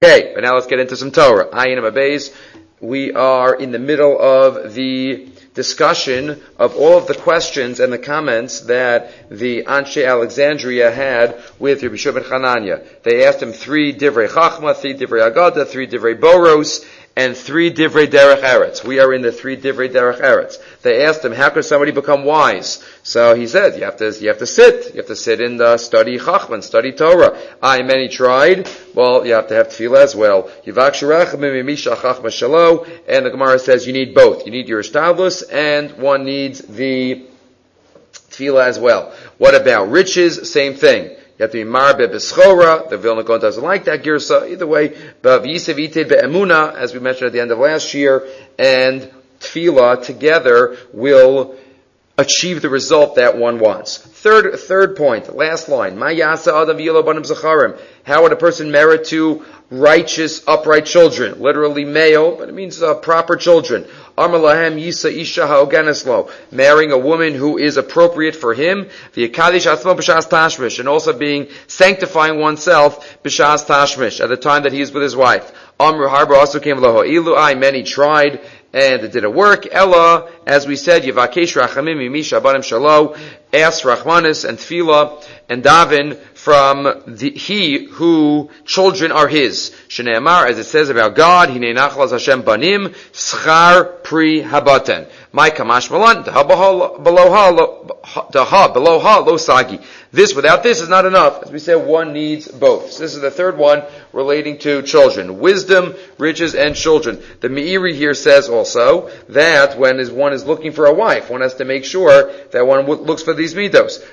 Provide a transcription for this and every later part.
Okay, but now let's get into some Torah. Ayin Abayz. We are in the middle of the discussion of all of the questions and the comments that the Anshe Alexandria had with Rabbi Shua ben Chananya. They asked him 3 Divrei Chachma, 3 Divrei Agada, 3 Divrei Boros, and 3 Divrei Derech Eretz. We are in the 3 Divrei Derech Eretz. They asked him, how could somebody become wise? So he said, you have to sit and study Chachman, study Torah. Many tried. Well, you have to have tefillah as well. And the Gemara says you need both. You need your establis and one needs the tefillah as well. What about riches? Same thing. You have to be marbe b'schora. The Vilna Gaon doesn't like that girsa. Either way, v'yisav ite be'emuna, as we mentioned at the end of last year, and tefillah together will achieve the result that one wants. Third point, last line. Ma yasa adam v'yilo banim zacharim. How would a person merit to righteous, upright children? Literally male, but it means proper children. Amar lahem yisa isha ha'ogeneslo. Marrying a woman who is appropriate for him. V'yakadish atzmo b'shas tashmish. And also sanctifying oneself b'shas tashmish, at the time that he is with his wife. Amr Harba also came loho ilu. Many tried, and it didn't work. Ella, as we said, Yivakesh Rachamim Mimisha Abanim Shalo, ask Rachmanis and Tefillah and Davin from he who children are his. Shneimar, as it says about God, Hinei Nachlas Hashem Banim Schar Pri Habaten. My Kamash Malan, below ha lo sagi. This without this is not enough. As we said, one needs both. So this is the third one relating to children. Wisdom, riches, and children. The Meiri here says also that when one is looking for a wife, one has to make sure that one looks for these midos.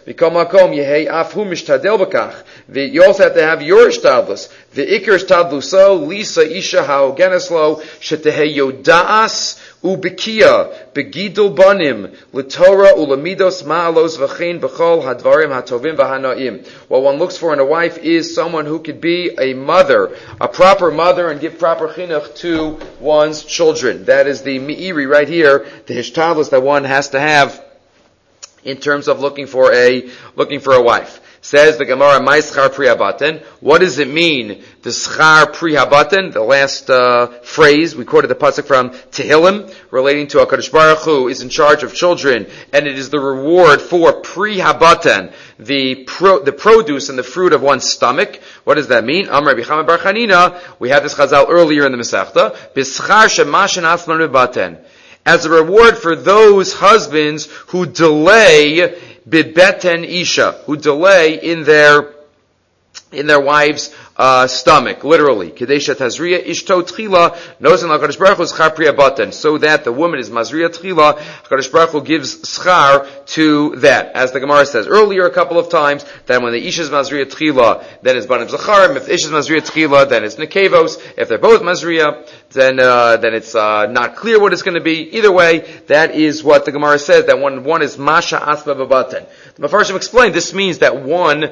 You also have to have your ishtadlus. The ikar ishtadluso, lisa isha ha'ogeneslo, shetehei yodaas, ubikia, begidul banim, l'torah ulamidos ma'alos v'chein b'chol hadvarim hatovim v'hanaim. What one looks for in a wife is someone who could be a mother, a proper mother, and give proper chinuch to one's children. That is the meiri right here, the hishtadlus that one has to have in terms of looking for a wife. Says the Gemara, "My schar pri habaten." What does it mean? The schar pri habaten, the last phrase we quoted the pasuk from Tehillim, relating to HaKadosh Baruch Hu is in charge of children, and it is the reward for pri habaten, the produce and the fruit of one's stomach. What does that mean? Amar Rabbi Chama bar Chanina. We had this chazal earlier in the Masechta. B'schar shemashin atzman bebaten. As a reward for those husbands who delay bibeten isha, who delay in their wife's stomach, literally. Kadesha tazriya ishto tchila, nozen HaKadosh Baruch Hu schar pri habaten, so that the woman is mazriya tchila, HaKadosh Baruch Hu gives schar to that. As the Gemara says earlier a couple of times, that when the isha is mazriya tchila, then it's banim zacharim. If the isha is mazriya tchila, then it's nekevos. If they're both mazriya, then it's not clear what it's going to be. Either way, that is what the Gemara says, that one is masha asma babaten. The Mefarshim explained this means that one,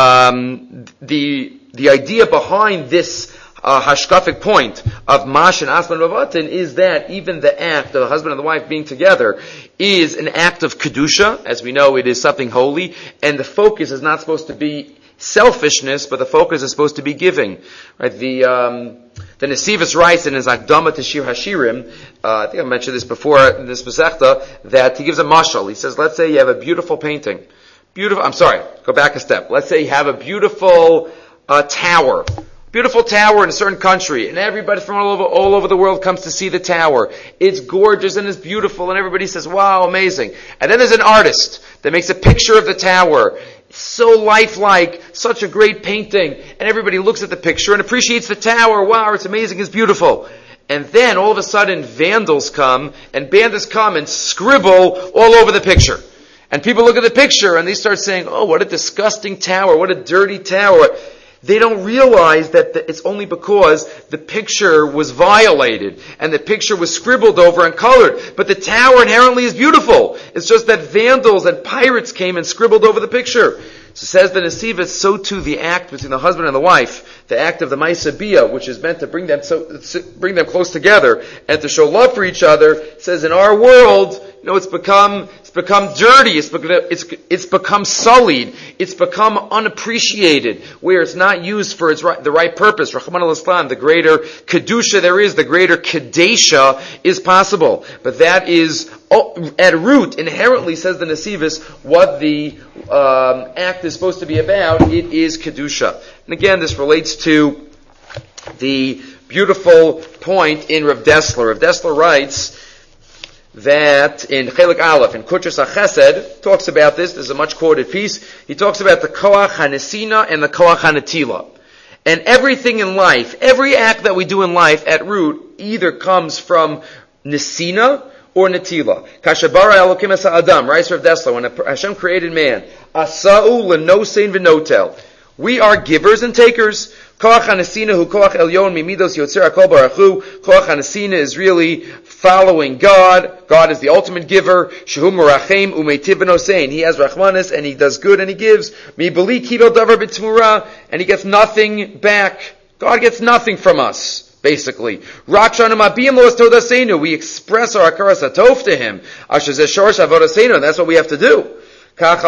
the idea behind this hashkafic point of mash and asman babaten is that even the act of the husband and the wife being together is an act of kedusha. As we know, it is something holy, and the focus is not supposed to be selfishness, but the focus is supposed to be giving. Right? The Nesivos writes in his Akdama to Shir Hashirim, I think I mentioned this before in this Masechta, that he gives a mashal. He says, let's say you have a beautiful painting. Go back a step. Let's say you have a beautiful tower. Beautiful tower in a certain country, and everybody from all over the world comes to see the tower. It's gorgeous and it's beautiful, and everybody says, wow, amazing. And then there's an artist that makes a picture of the tower. So lifelike, such a great painting, and everybody looks at the picture and appreciates the tower. Wow, it's amazing, it's beautiful. And then all of a sudden vandals come and bandits come and scribble all over the picture. And people look at the picture and they start saying, oh, what a disgusting tower, what a dirty tower. They don't realize that it's only because the picture was violated and the picture was scribbled over and colored. But the tower inherently is beautiful. It's just that vandals and pirates came and scribbled over the picture. So says the Nesivos, so too the act between the husband and the wife, the act of the Ma'aseh Bia, which is meant to bring them close together and to show love for each other, says in our world, it's become dirty, it's become sullied, it's become unappreciated, where it's not used for the right purpose. Rahman al-Islam, the greater Kedusha there is, the greater Kadesha is possible. But that is, at root, inherently, says the Nesivis, what the act is supposed to be about. It is Kedusha. And again, this relates to the beautiful point in Rav Dessler. Rav Dessler writes that in Chelik Aleph, in Kutras HaChesed, talks about this. This is a much quoted piece. He talks about the Koach HaNesina and the Koach HaNetila. And everything in life, every act that we do in life at root either comes from Nesina or Netila. Kashabara Elokim Asa Adam, writes Rav Dessler, when Hashem created man, Asa'u Lenosein V'notel. We are givers and takers. Koach HaNesina hu Koach Elyon Mimidos Yotzer HaKol Baruch Hu. Koach HaNesina is really following God. God is the ultimate giver. Shehu Merachem Umeitiv V'nosein. He has Rachmanis and he does good and he gives. Mi Beli Kibel Davar B'Tmura, and he gets nothing back. God gets nothing from us, basically. Rakshanu Mabiyim Lo Todaseinu. We express our Akaras HaTov to him. Asher Zeh Shorosh Avodaseinu, and that's what we have to do. Because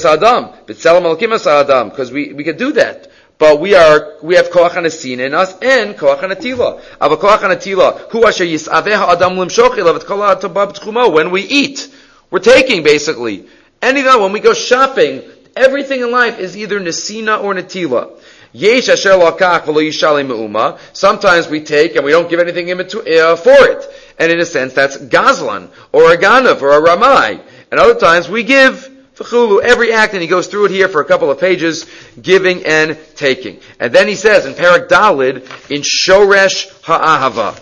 we could do that. But we have Koach HaNesina in us and Koach HaNetila. Ava Koach HaNetila, hu asher yisaveh ha'adam limshoch ilav kol ha'tobah b'tchumo. When we eat, we're taking, basically. Anything, when we go shopping, everything in life is either Nesina or Netila. Yesh asher lakach v'lo yishalei me'uma. Sometimes we take and we don't give anything for it. And in a sense, that's Gazlan, or a Ganav, or a Ramai. And other times we give every act, and he goes through it here for a couple of pages, giving and taking. And then he says in Parak Dalid, in Shoresh Ha'ahava,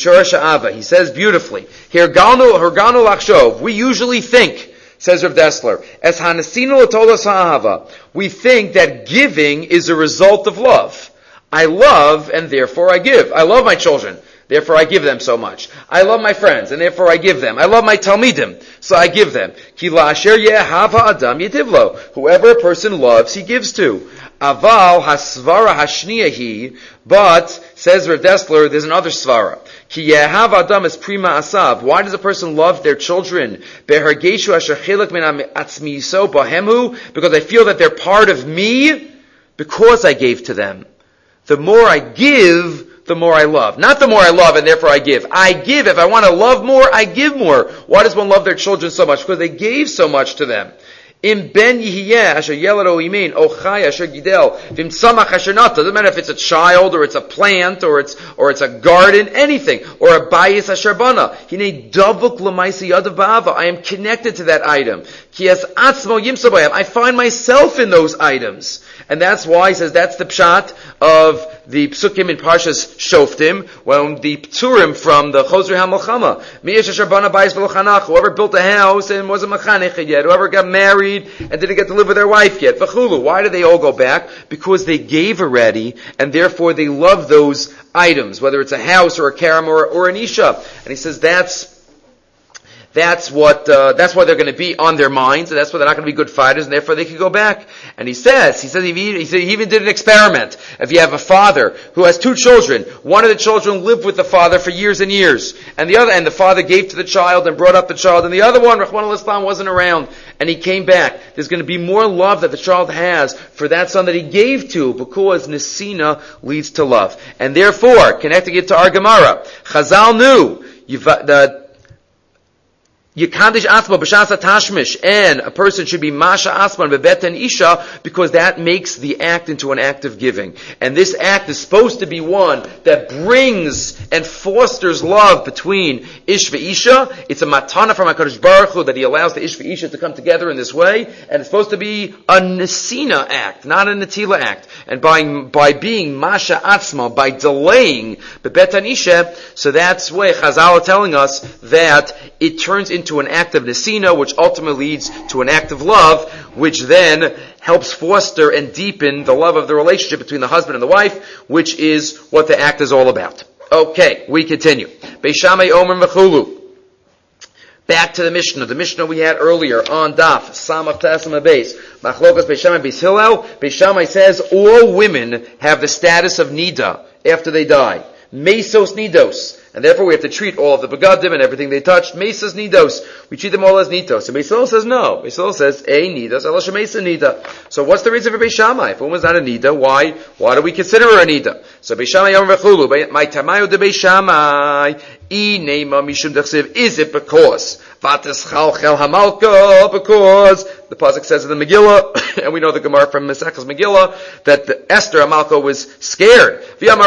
he says beautifully, Hirganu Lachshov, we usually think, says Rav Dessler, as Hanesinu L'tolas Ha'ahava, we think that giving is a result of love. I love, and therefore I give. I love my children, therefore I give them so much. I love my friends, and therefore I give them. I love my Talmidim, so I give them. Ki la'asher ye'ahav ha'adam yetivlo. Whoever a person loves, he gives to. Aval hasvara hashniyahi, but, says Rav Dessler, there's another svara. Ki ye'ahav adam is prima asav. Why does a person love their children? Behargeshu asher chilek min atzmiso bahemu, because I feel that they're part of me, because I gave to them. The more I give, the more I love. Not the more I love and therefore I give. I give. If I want to love more, I give more. Why does one love their children so much? Because they gave so much to them. Im ben yihiyeh asher yelad o imein o chai asher gidel vim tzamach asher nata. Doesn't matter if it's a child or it's a plant or it's a garden, anything, or a bayis asher bana. Hinei davuk l'maisi yadav ba'ava. I am connected to that item. Ki es atzmo yimsa b'ayam. I find myself in those items, and that's why he says that's the pshat of the psukim in Parshas Shoftim, when the pturim from the Chosri HaMelchama, Mi'esh asher bana bayis v'lo chanach, whoever built a house and wasn't mechanech yet, whoever got married and didn't get to live with their wife yet, v'chulu. Why do they all go back? Because they gave already, and therefore they love those items, whether it's a house or a karam or an isha. And he says that's why they're going to be on their minds, and that's why they're not going to be good fighters, and therefore they can go back. And he says he even did an experiment. If you have a father who has two children, one of the children lived with the father for years and years, and the father gave to the child and brought up the child, and the other one, Rahman al-Islam, wasn't around, and he came back. There's going to be more love that the child has for that son that he gave to, because Nesina leads to love. And therefore, connecting it to our Gemara, Chazal knew Yikandish asma b'shasa tashmish, and a person should be masha asman bebeten isha, because that makes the act into an act of giving. And this act is supposed to be one that brings and fosters love between ish v'isha. It's a matana from HaKadosh Baruch Hu that he allows the ish v'isha to come together in this way, and it's supposed to be a nesina act, not a netila act. And by being masha atzma, by delaying bebeten isha, so that's why Chazal are telling us that it turns into an act of nesina, which ultimately leads to an act of love, which then helps foster and deepen the love of the relationship between the husband and the wife, which is what the act is all about. Okay, we continue. Beis Shammai Omer V'chulu. Back to the Mishnah we had earlier on Daf Samach Tasam Beis. Machlokas Beis Shammai Beis Hillel. Beis Shammai says all women have the status of nida after they die. Mesos nidos. and therefore we have to treat all of the begadim and everything they touched mesas nidos. We treat them all as nidos. And Beis Hillel says no. Beis Hillel says a nidas ela shemesa nida. So what's the reason for Beis Shammai? If a woman's not a nida, why do we consider her a nida? So Beis Shammai yom v'chulu my tamayu de Beis Shammai. Is it because Vatischalchel Hamalka? Because the pasuk says in the Megillah, and we know the Gemara from Maseches Megillah, that the Esther Hamalka was scared.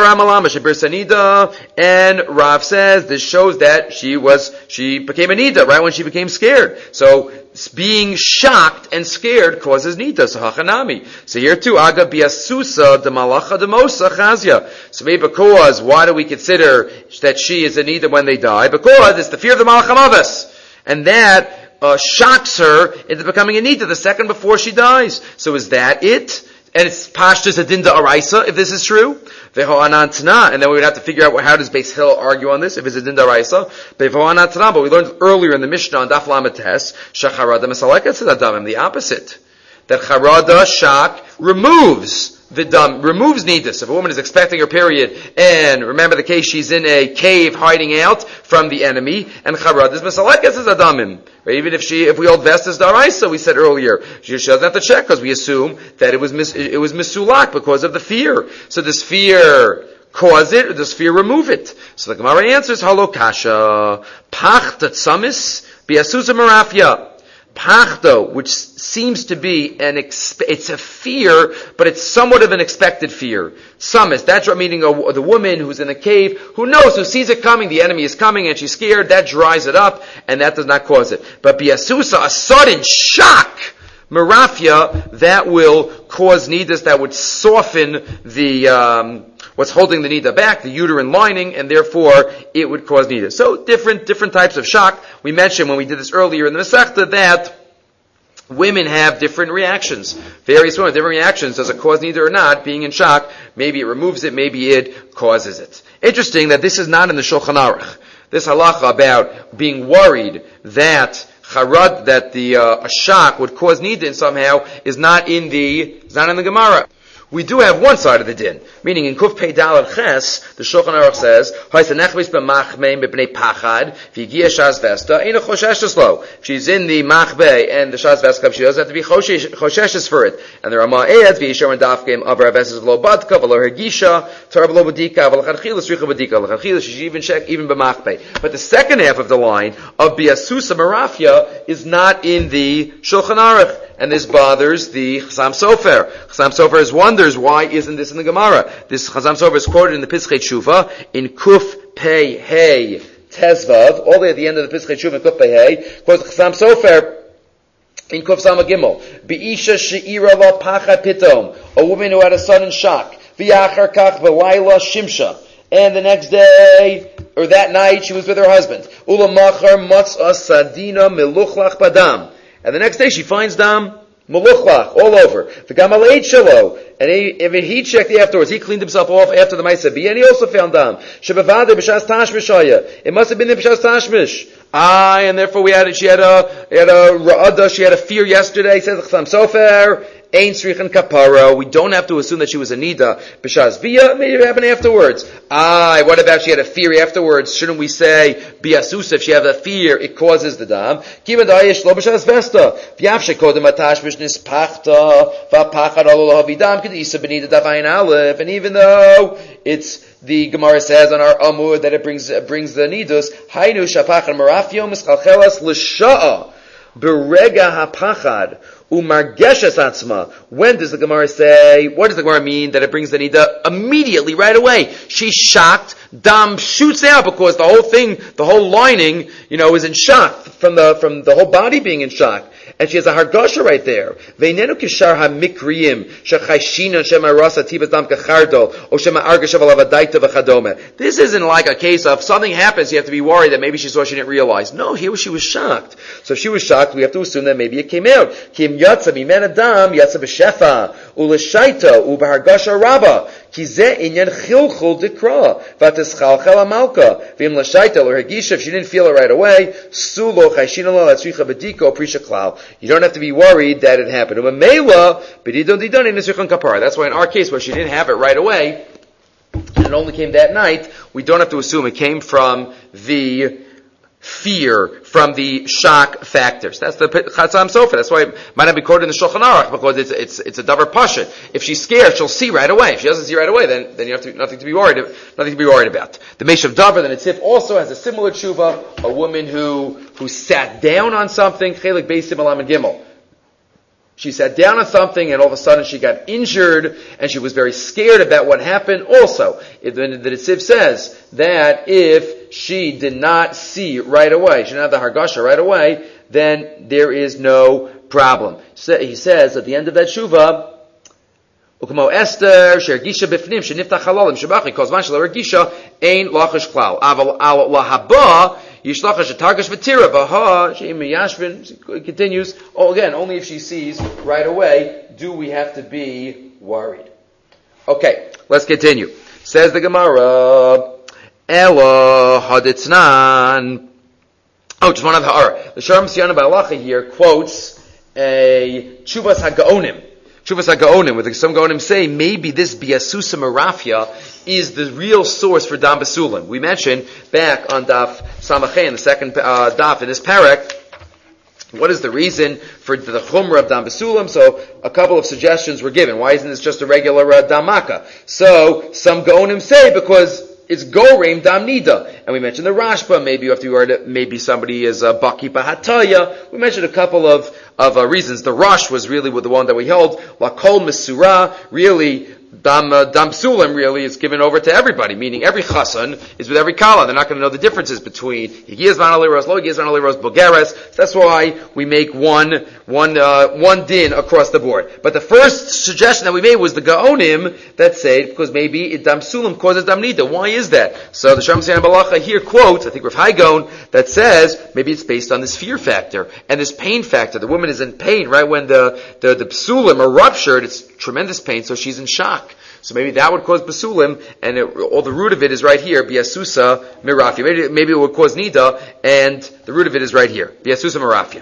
And Rav says this shows that she became a nida right when she became scared. So being shocked and scared causes nida. So hachanami. So here too, aga biasusa de malacha de mosa chazia. So maybe because why do we consider that she is a nida when they die? Because it's the fear of the malach hamavas, and that shocks her into becoming a nida the second before she dies. So is that it? And it's pashtus adinda araisa, if this is true. Veho'anan tana, and then we would have to figure out how does Beis Hillel argue on this, if it's adinda araisa. But we learned earlier in the Mishnah on Daf Lamed Tes, shacharada mesaleket adamim, the opposite. That charada, shock, removes the dam, removes nidus. If a woman is expecting her period, and remember the case, she's in a cave hiding out from the enemy, and charada is mesaleket adamim. Right? Even if we hold vestas daraisa, we said earlier, she doesn't have to check because we assume that it was misulak because of the fear. So does fear cause it, or does fear remove it? So the Gemara answers, halo kasha, pachta tsamis, biasusa marafia. Pachto, which seems to be it's a fear, but it's somewhat of an expected fear. Samis, that's meaning the woman who's in a cave, who sees it coming, the enemy is coming, and she's scared, that dries it up, and that does not cause it. But biasusa, a sudden shock, marafia, that will cause nidus, that would soften the, what's holding the nida back, the uterine lining, and therefore it would cause nida. So different types of shock. We mentioned when we did this earlier in the Masechta that women have different reactions. Various women have different reactions. Does it cause nida or not? Being in shock, maybe it removes it, maybe it causes it. Interesting that this is not in the Shulchan Aruch. This halacha about being worried that a shock would cause nida somehow is not in the Gemara. We do have one side of the din, meaning in Kuf Pei Dal Ches, the Shulchan Aruch says, if she's in the machbei and the shas veskam, she doesn't have to be choshes for it. And the Ramah adds, v'yishar and dafkim avar aveses v'lo badka v'lo hergisha tar v'lo badika v'lachanchila sricha badika l'chanchila she should even check even b'machbei. But the second half of the line of biasusa marafia is not in the Shulchan Aruch. And this bothers the Chasam Sofer. Chasam Sofer wonders why isn't this in the Gemara. This Chasam Sofer is quoted in the Pischei Tshuva in Kuf Pei Hey Tezvav, all the way at the end of the Pischei Tshuva in Kuf Pei Hey, quotes Chasam Sofer in Kuf Sama Gimel. Be'isha she'ira la pachad pitom, a woman who had a sudden shock. V'yachar kach v'layla shimsha. And the next day, or that night, she was with her husband. Ula machar matzah sadina meluchlach badam. And the next day she finds dam meluchlach all over. The gamal ate shalo, and he checked afterwards. He cleaned himself off after the ma'aseh, and he also found dam. Shebavade b'shas tashmishaya. It must have been in b'shas tashmish. And therefore she had a ra'ada. She had a fear yesterday. Says Chasam Sofer. Ein srichan kapara. We don't have to assume that she was a nida b'shas via. Maybe it happened afterwards. What about she had a fear afterwards? Shouldn't we say biasusa? If she had a fear, it causes the dam. Kiva da'ish lo b'shas vesta. V'yavshe kodem atash b'shnis pachta v'apachad alo lahavidam k'disa b'nida davayin aleph. And even though it's the Gemara says on our Amud that it brings the nidus, hainu shapachad marafio mischalchelas l'sha'a berega hapachad. Umargeshes atzma. When does the Gemara say? What does the Gemara mean that it brings the nida immediately, right away? She's shocked. Dam shoots out because the whole thing, the whole lining, is in shock from the whole body being in shock. And she has a hargasha right there. Veinenu kishar ha-mikriyim shechayshina shemarasa tibas dam kachardo or shema argasha v'lavadaita v'chadome. This isn't like a case of something happens, you have to be worried that maybe she saw she didn't realize. No, here she was shocked. So if she was shocked, we have to assume that maybe it came out. Kim yatsa mimen adam yatsa b'shefa u'l'shaita u'b'hargasha rabba ki ze inyan chilchul dikra v'ateschalchel amalka v'im l'shaita l'hergisha if she didn't feel it right away sulo chayshina lo latzricha b'diko prisha klal. You don't have to be worried that it happened. That's why in our case, where she didn't have it right away, it only came that night, we don't have to assume it came from the fear, from the shock factors. That's the Chatzam Sofer. That's why it might not be quoted in the Shulchan Aruch, because it's a davar pashut. If she's scared, she'll see right away. If she doesn't see right away, then you have nothing to be worried about. The Meshav Davar, the Nitzif, also has a similar tshuva, a woman who sat down on something, Chelik Beis Simon Gimel. She sat down on something and all of a sudden she got injured and she was very scared about what happened. Also, the Nitziv says that if she did not see right away, she didn't have the Hargasha right away, then there is no problem. He says at the end of that Shuvah, Ukmo Esther, Shergisha Bifnim, Shenifta Chalolim, Shabachi, Kozman Shelo Regisha, Ein Lachash Klal. Aval Al Lahaba, Yishlachash Targash Vatira, Baha, Sheim Yashvin, it continues. Oh, again, only if she sees right away do we have to be worried. Okay, let's continue. Says the Gemara, Ela Haditznan. Oh, just one other ha'ara. The Sharm Siyana Ba'alacha here quotes a Chuvas HaGaonim. Chuvas HaGaonim, where some Gaonim say maybe this Biasusa Marafia is the real source for Dam Basulim. We mentioned back on Daf Samachay, in the second Daf in this parak, what is the reason for the Chumrah of Dam Basulim? So a couple of suggestions were given. Why isn't this just a regular Damaka? So some Gaonim say because it's Goreim Dam Nida. And we mentioned the Rashba, maybe you have to be worried, maybe somebody is a Baki Bahataya. We mentioned a couple of reasons. The Rosh was really the one that we held. La Kol Mesura, really, Dam Sulam really is given over to everybody, meaning every Chassan is with every Kala. They're not going to know the differences between Higiyaz Van Aliros, Lo Higiyaz Van Aliros, Bogeres. So that's why we make one din across the board. But the first suggestion that we made was the Gaonim that say, because maybe Dam Sulam causes Dam Nida. Why is that? So the Shem Siyan Balacha here quotes, I think Rav Haigon, that says, maybe it's based on this fear factor and this pain factor. The woman is in pain right when the Psulim are ruptured. It's tremendous pain, so she's in shock. So maybe that would cause basulim, and all the root of it is right here, biasusa mirafia. Maybe it would cause nida, and the root of it is right here, biasusa mirafia.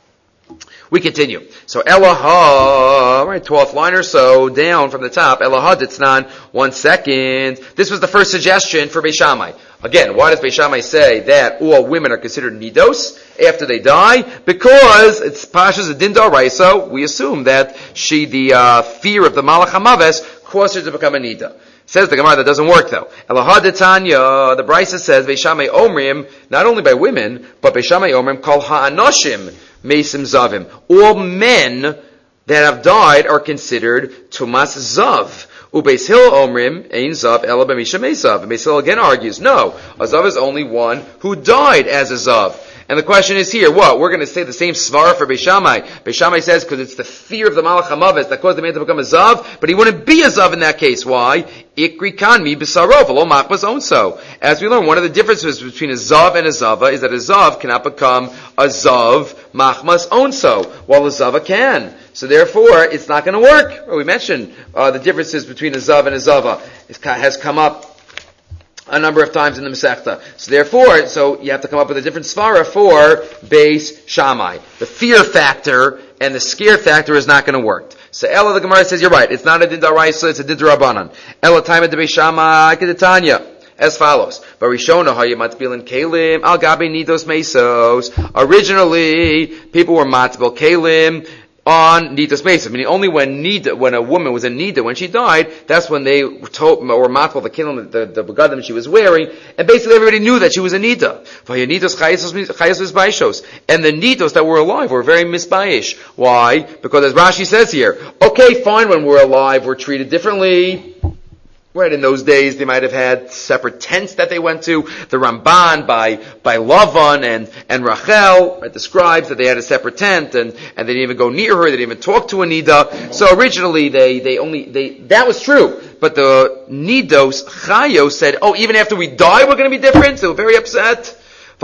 We continue. So Elaha, right, 12th line or so, down from the top, Elaha Ditznan, 1 second. This was the first suggestion for Beis Shammai. Again, why does Beis Shammai say that all women are considered nidos after they die? Because it's Pasha's Din D'Oraisa, we assume that the fear of the Malach HaMaves caused her to become a nida. Says the Gemara that doesn't work though. Elaha D'Tanya, the Brisa says, Beis Shammai Omrim, not only by women, but Beis Shammai Omrim, Kol Ha'anoshim, Mesim Zavim. All men that have died are considered Tumas Zav. Ubeis Hill Omrim, Ein Zav, Ela B'misha Mesav. And Beis Hill again argues, no, a Zav is only one who died as a Zav. And the question is here, what? We're going to say the same svara for Beis Shammai. Beis Shammai says, because it's the fear of the Malach HaMaves that caused the man to become a Zav, but he wouldn't be a Zav in that case. Why? Ikri kan mi b'sarov, lo machmas onso. As we learn, one of the differences between a Zav and a Zava is that a Zav cannot become a Zav machmas onso, while a Zava can. So therefore, it's not going to work. Well, we mentioned the differences between a Zav and a Zava. It has come up a number of times in the Masechta. So therefore, you have to come up with a different svara for Beis Shammai. The fear factor and the scare factor is not going to work. So Ella, the Gemara says, you're right, it's not a Din D'Oraisa, it's a Din D'Rabbanan. Ella time at the Beis Shammai, Kedetanya, as follows. Barishona hayu matbilin kelim al gabe nidos mesos. Originally, people were matbil kelim on Nidas Mesav, meaning only when a woman was in Nida, when she died, that's when they told, or matbal the kilim, the begadim she was wearing, and basically everybody knew that she was a Nida. And the Nidos that were alive were very misbayish. Why? Because as Rashi says here, okay, fine, when we're alive, we're treated differently. Right, in those days, they might have had separate tents that they went to. The Ramban by Lavan and Rachel, right, describes that they had a separate tent and they didn't even go near her, they didn't even talk to a Nida. So originally that was true. But the Nidos, Chayos said, oh, even after we die, we're going to be different? They were very upset. So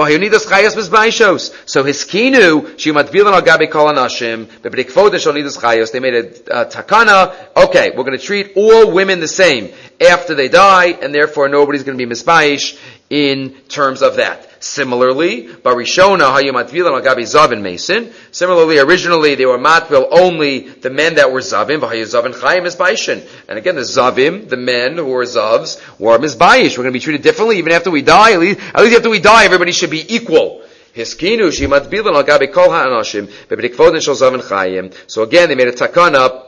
hiskinu shimatbilan al gabi kol anashim bebedikvoda shal nidas chayos. They made a takana. Okay, we're going to treat all women the same after they die, and therefore nobody's going to be misbayish in terms of that. Similarly, Barishona Hayom Matvilan Agabi Zavin Mason. Similarly, originally they were matvil only the men that were Zavim, V'hayu Zavin Chayim Mizbaishin. And again, the Zavim, the men who were Zavs, were Mizbayish. We're going to be treated differently even after we die. At least after we die, everybody should be equal. Hiskinu Shimatbilan Agabi Kol HaAnashim, Bebedikvodin Shal Zavin Chayim. So again, they made a takana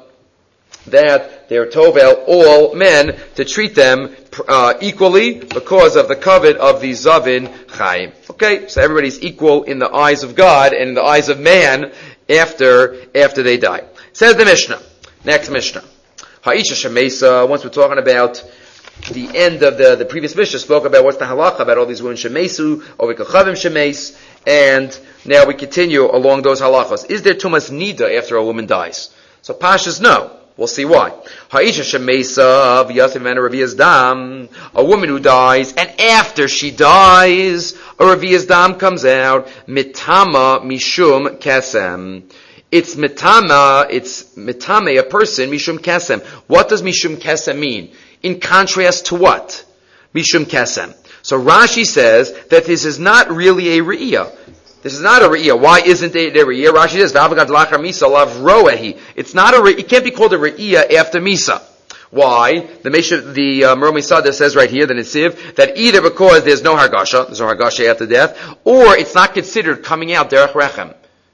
that they're tovel all men to treat them equally because of the covet of the Zavin Chaim. Okay, so everybody's equal in the eyes of God and in the eyes of man after they die. Says the Mishnah. Next Mishnah. Ha'isha Shemesa, once we're talking about the end of the previous Mishnah, spoke about what's the halacha about all these women Shemesu, or Vikachavim Shemes, and now we continue along those halachas. Is there tumas nida after a woman dies? So Pashas, no. We'll see why. Ha'isha shemesa v'yasim and a revi'as dam. A woman who dies, and after she dies, a revi'as dam comes out. Mitama mishum kesem. It's mitame, a person, mishum kesem. What does mishum kesem mean? In contrast to what? Mishum kesem. So Rashi says that this is not really a re'iyah. This is not a re'iyah. Why isn't it a re'iyah? Rashi says, "V'avagad lachar misa lav roehi." It's not a re'iyah. It can't be called a re'iyah after misa. Why? The Meromi Sada says right here, the Nitziv, that either because there's no hargasha after death, or it's not considered coming out derech rechem.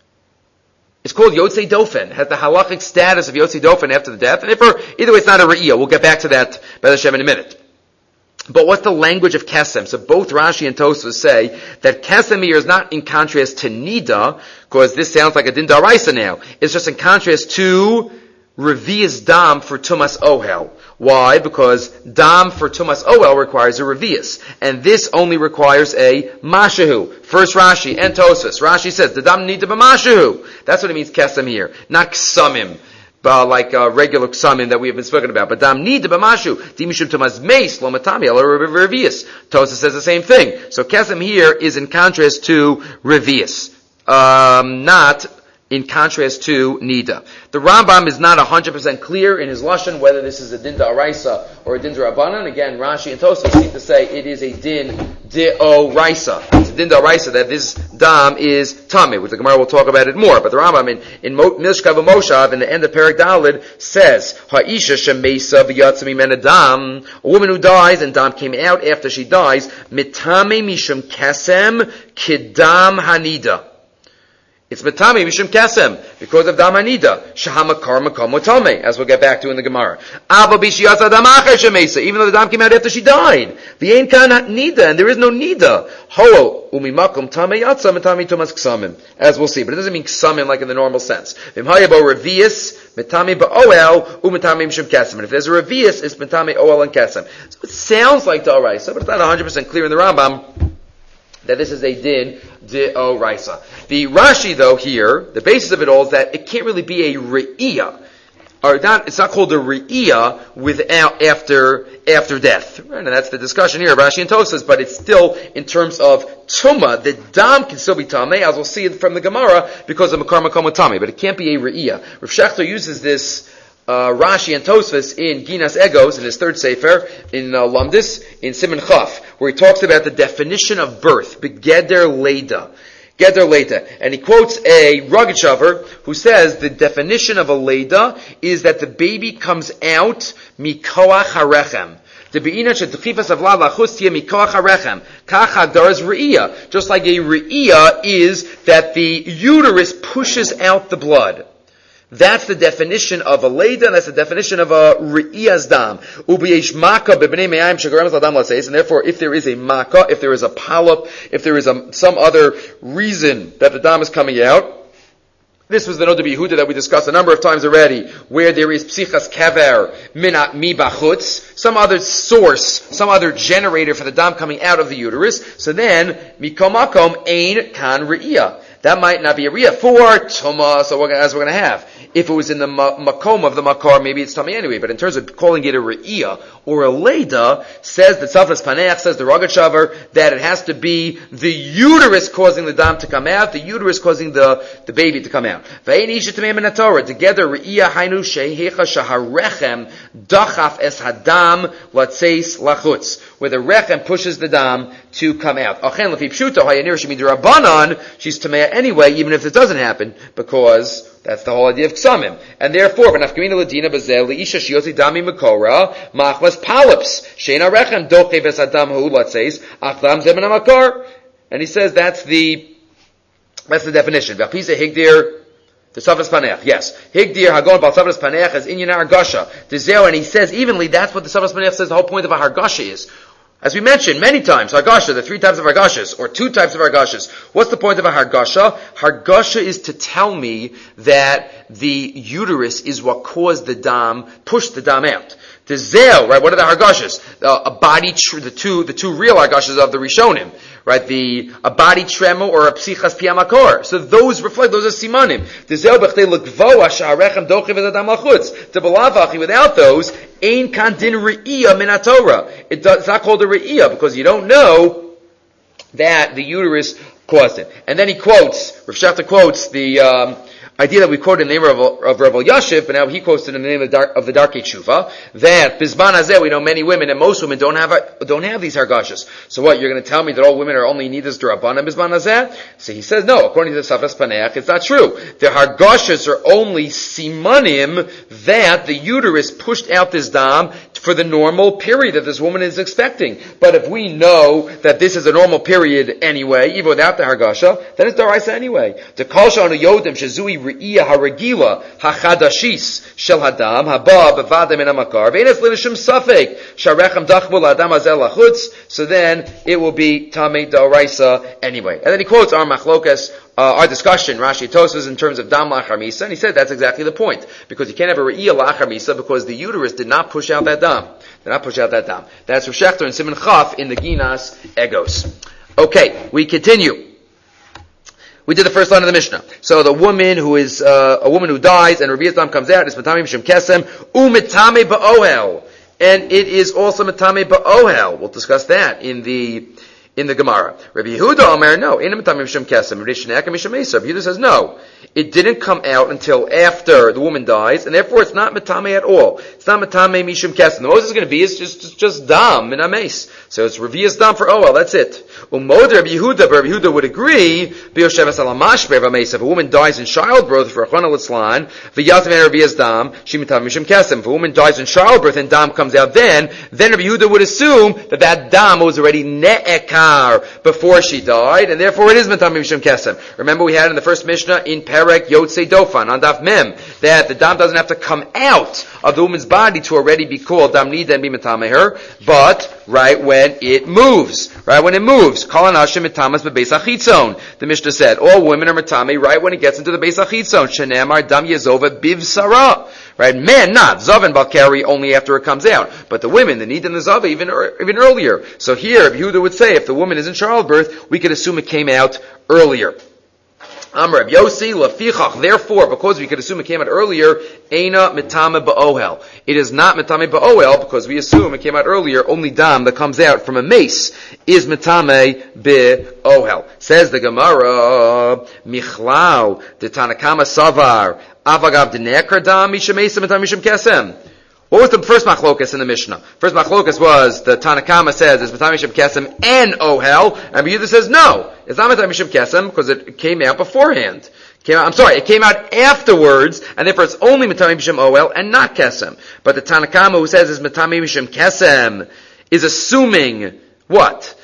It's called Yotzei Dofen. It has the halachic status of Yotzei Dofen after the death, and either way, it's not a re'iyah. We'll get back to that, B'ez Hashem, in a minute. But what's the language of kesem? So both Rashi and Tosfos say that kesem here is not in contrast to nida, because this sounds like a din daraisa now. It's just in contrast to revi'as dam for tumas ohel. Why? Because dam for tumas ohel requires a revi'as, and this only requires a mashahu. First Rashi and Tosfos. Rashi says the dam nida b'mashahu. That's what it means kesem here, not ksamim. Like regular ksamim that we have been spoken about. But dam nida b'mashu, dimishum tumas meis lo matami ala revi'as. Tosfos says the same thing. So kesem here is in contrast to revi'as, not in contrast to nida. The Rambam is not 100% clear in his lashon whether this is a din da'araisa or a din da'rabanan. Again, Rashi and Tosfos seem to say it is a din de'oraisa. It's a din da'araisa that this dam is tameh, which the Gemara will talk about it more. But the Rambam in Mishkav Moshav in the end of Perek Daled says, Ha'isha shemesa v'yatzim mimena dam, a woman who dies and dam came out after she dies, mitame mishum kesem kidam hanida. It's metame mishum kesem because of damanida shahamakar makom otame, as we'll get back to in the Gemara. Ava b'shiyatza dam acher shemesa, even though the dam came out after she died. The ein kan nida, and there is no nida. Ho umimakom tame yatza metame tumas ksamim, as we'll see. But it doesn't mean ksamim like in the normal sense. V'imhayabo revius metame ba'oel umetame mishum kesem. And if there's a revius, it's metame oel and kesem. So it sounds like the oraisa, but it's not 100% clear in the Rambam that this is a din de'oraisa. The Rashi, though, here, the basis of it all is that it can't really be a re'iyah, or not, it's not called a re'iyah without, after death. Right? And that's the discussion here of Rashi and Tosfos, but it's still, in terms of tumah, the dam can still be tameh, as we'll see from the Gemara, because of makar makom tameh, but it can't be a re'iyah. Rav Shechter uses this Rashi and Tosfos in Ginas Egos, in his third sefer, in Lamdis, in Siman Chaf, where he talks about the definition of birth, begeder leida. Geder leida. And he quotes a Rogatchover who says the definition of a leida is that the baby comes out mikoach harechem. Just like a re'iyah is that the uterus pushes out the blood. That's the definition of a leida, and that's the definition of a re'iyas dam. And therefore, if there is a maka, if there is a polyp, if there is some other reason that the dam is coming out, this was the Noda B'Yehuda that we discussed a number of times already, where there is psichas kever mi bachutz, some other source, some other generator for the dam coming out of the uterus. So then, mikom makom ein kan re'iyah. That might not be a Riyah for Tuma, so as we're going to have. If it was in the Makom of the Makar, maybe it's Tummy anyway. But in terms of calling it a Riyah or a Leda, says the Tzafnas Paneach, says the Rogatchover, that it has to be the uterus causing the dam to come out, the uterus causing the baby to come out. Together, Riyah Hainu Shehecha Shaharechem Dachaf Es Hadam Latseis Lachutz, where the Rechem pushes the dam to come out. Achen Lefi Pshuto Hayanir Shemi D'Rabbanan, she's Tamea anyway, even if it doesn't happen, because that's the whole idea of Ksamim. And therefore, V'nafkamina Ladina Bazel Leisha Shioti Dami Makora Machmas Palaps Sheina Rechem Doche Ves Hadam Hu Latseis Achlam Zeman Makar. And he says that's the definition. V'apisa Higdir the Tzafnas Paneach, yes. Higdir Hagon Bal Tzafnas Paneach is Inyan Hargasha. And he says evenly, that's what the Tzafnas Paneach says the whole point of a Hargasha is. As we mentioned many times, Hargasha, the 3 types of Hargashas, or 2 types of Hargashas. What's the point of a Hargasha? Hargasha is to tell me that the uterus is what caused the dam, pushed the dam out. The Zel, right, what are the Hargashas? A body, the two real Hargashas of the Rishonim, right, a body tremor or a Psichas Piamakor. So those reflect, those are Simanim. The Zel b'chtei l'gvoa sha'arechem dochiv et adam lachutz. The Balavachi, without those, ein kan din re'iyah min haTorah. It's not called a re'iyah because you don't know that the uterus caused it. And then he quotes, Rav Shechter quotes the idea that we quoted in the name of Rav Yashiv, but now he quotes it in the name of the Darkei Tshuva, that Bizman Hazeh, we know many women, and most women don't have these Hargashas. So what, you're going to tell me that all women are only need this D'Rabbanan Bizman Hazeh? So he says, no, according to the Tzafnas Paneach, it's not true. The Hargashas are only simanim that the uterus pushed out this dam for the normal period that this woman is expecting. But if we know that this is a normal period anyway, even without the Hargasha, then it's Daraisa anyway. The Kol Sha'anu Yodim Shezui Re'iyah HaRegila HaChadashis Shel Hadam Haba Bevadem In HaMakar Ve'enes L'Nishim Safek Sharechem Dachbul Adam Hazel Lachutz, so then it will be Tamei Daraisa anyway. And then he quotes our Machlokas, our discussion, Rashi Tosfos, in terms of Dam Lachar Misa, and he said that's exactly the point. Because you can't have a Re'iyah Lachar Misa because the uterus did not push out that dam. Did not push out that dam. That's Rav Shechter and Simon Chaf in the Ginas Egos. Okay, we continue. We did the first line of the Mishnah. So the woman who is a woman who dies and Revi'as dam comes out is Matame Mishum Kesem Umitame Ba'ohel. And it is also Matame Ba'ohel. We'll discuss that in the Gemara. Rabbi Yehuda Omer, no, Rabbi Yehuda says no. It didn't come out until after the woman dies, and therefore it's not metame at all. It's not metame mishum kesem. All this is going to be is just dam in ames. So it's revias dam for oel. That's it. Umod Rabbi Yehuda would agree. If a woman dies in childbirth for achana litzlan, v'yatim revias dam she metame mishum kesem. If a woman dies in childbirth and dam comes out, then Rabbi Yehuda would assume that dam was already ne'ekar before she died, and therefore it is metame mishum kesem. Remember we had in the first Mishnah in Perek Yotzei Dofan on Daf Mem that the dam doesn't have to come out of the woman's body to already be called dam nida and be metame her, but right when it moves, Kol hanashim metamas bebeis achitzon. The Mishnah said all women are metame right when it gets into the beis achitzon. Shenemar dam yezova bivsara. Right, men not zav and balkari only after it comes out, but the women, the nida and the zava even earlier. So here, Yehuda would say if the woman is in childbirth, we could assume it came out earlier. Amar Yossi lafichach. Therefore, because we could assume it came out earlier, eina metame ba'ohel. It is not metame ba'ohel because we assume it came out earlier. Only dam that comes out from a mace is metame ba'ohel. Says the Gemara, Michlau the Tanakama Savar avagav denekar dam mishamesa metame misham kesem. What was the first machlokas in the Mishnah? First machlokas was the Tanakama says it's Matame Mishum Kesem and Ohel, and Yehuda says no, it's not Matame Mishum Kesem because it came out beforehand. It came out afterwards, and therefore it's only Matame Mishum Ohel and not Kesem. But the Tanakama who says it's Matame Mishum Kesem is assuming what?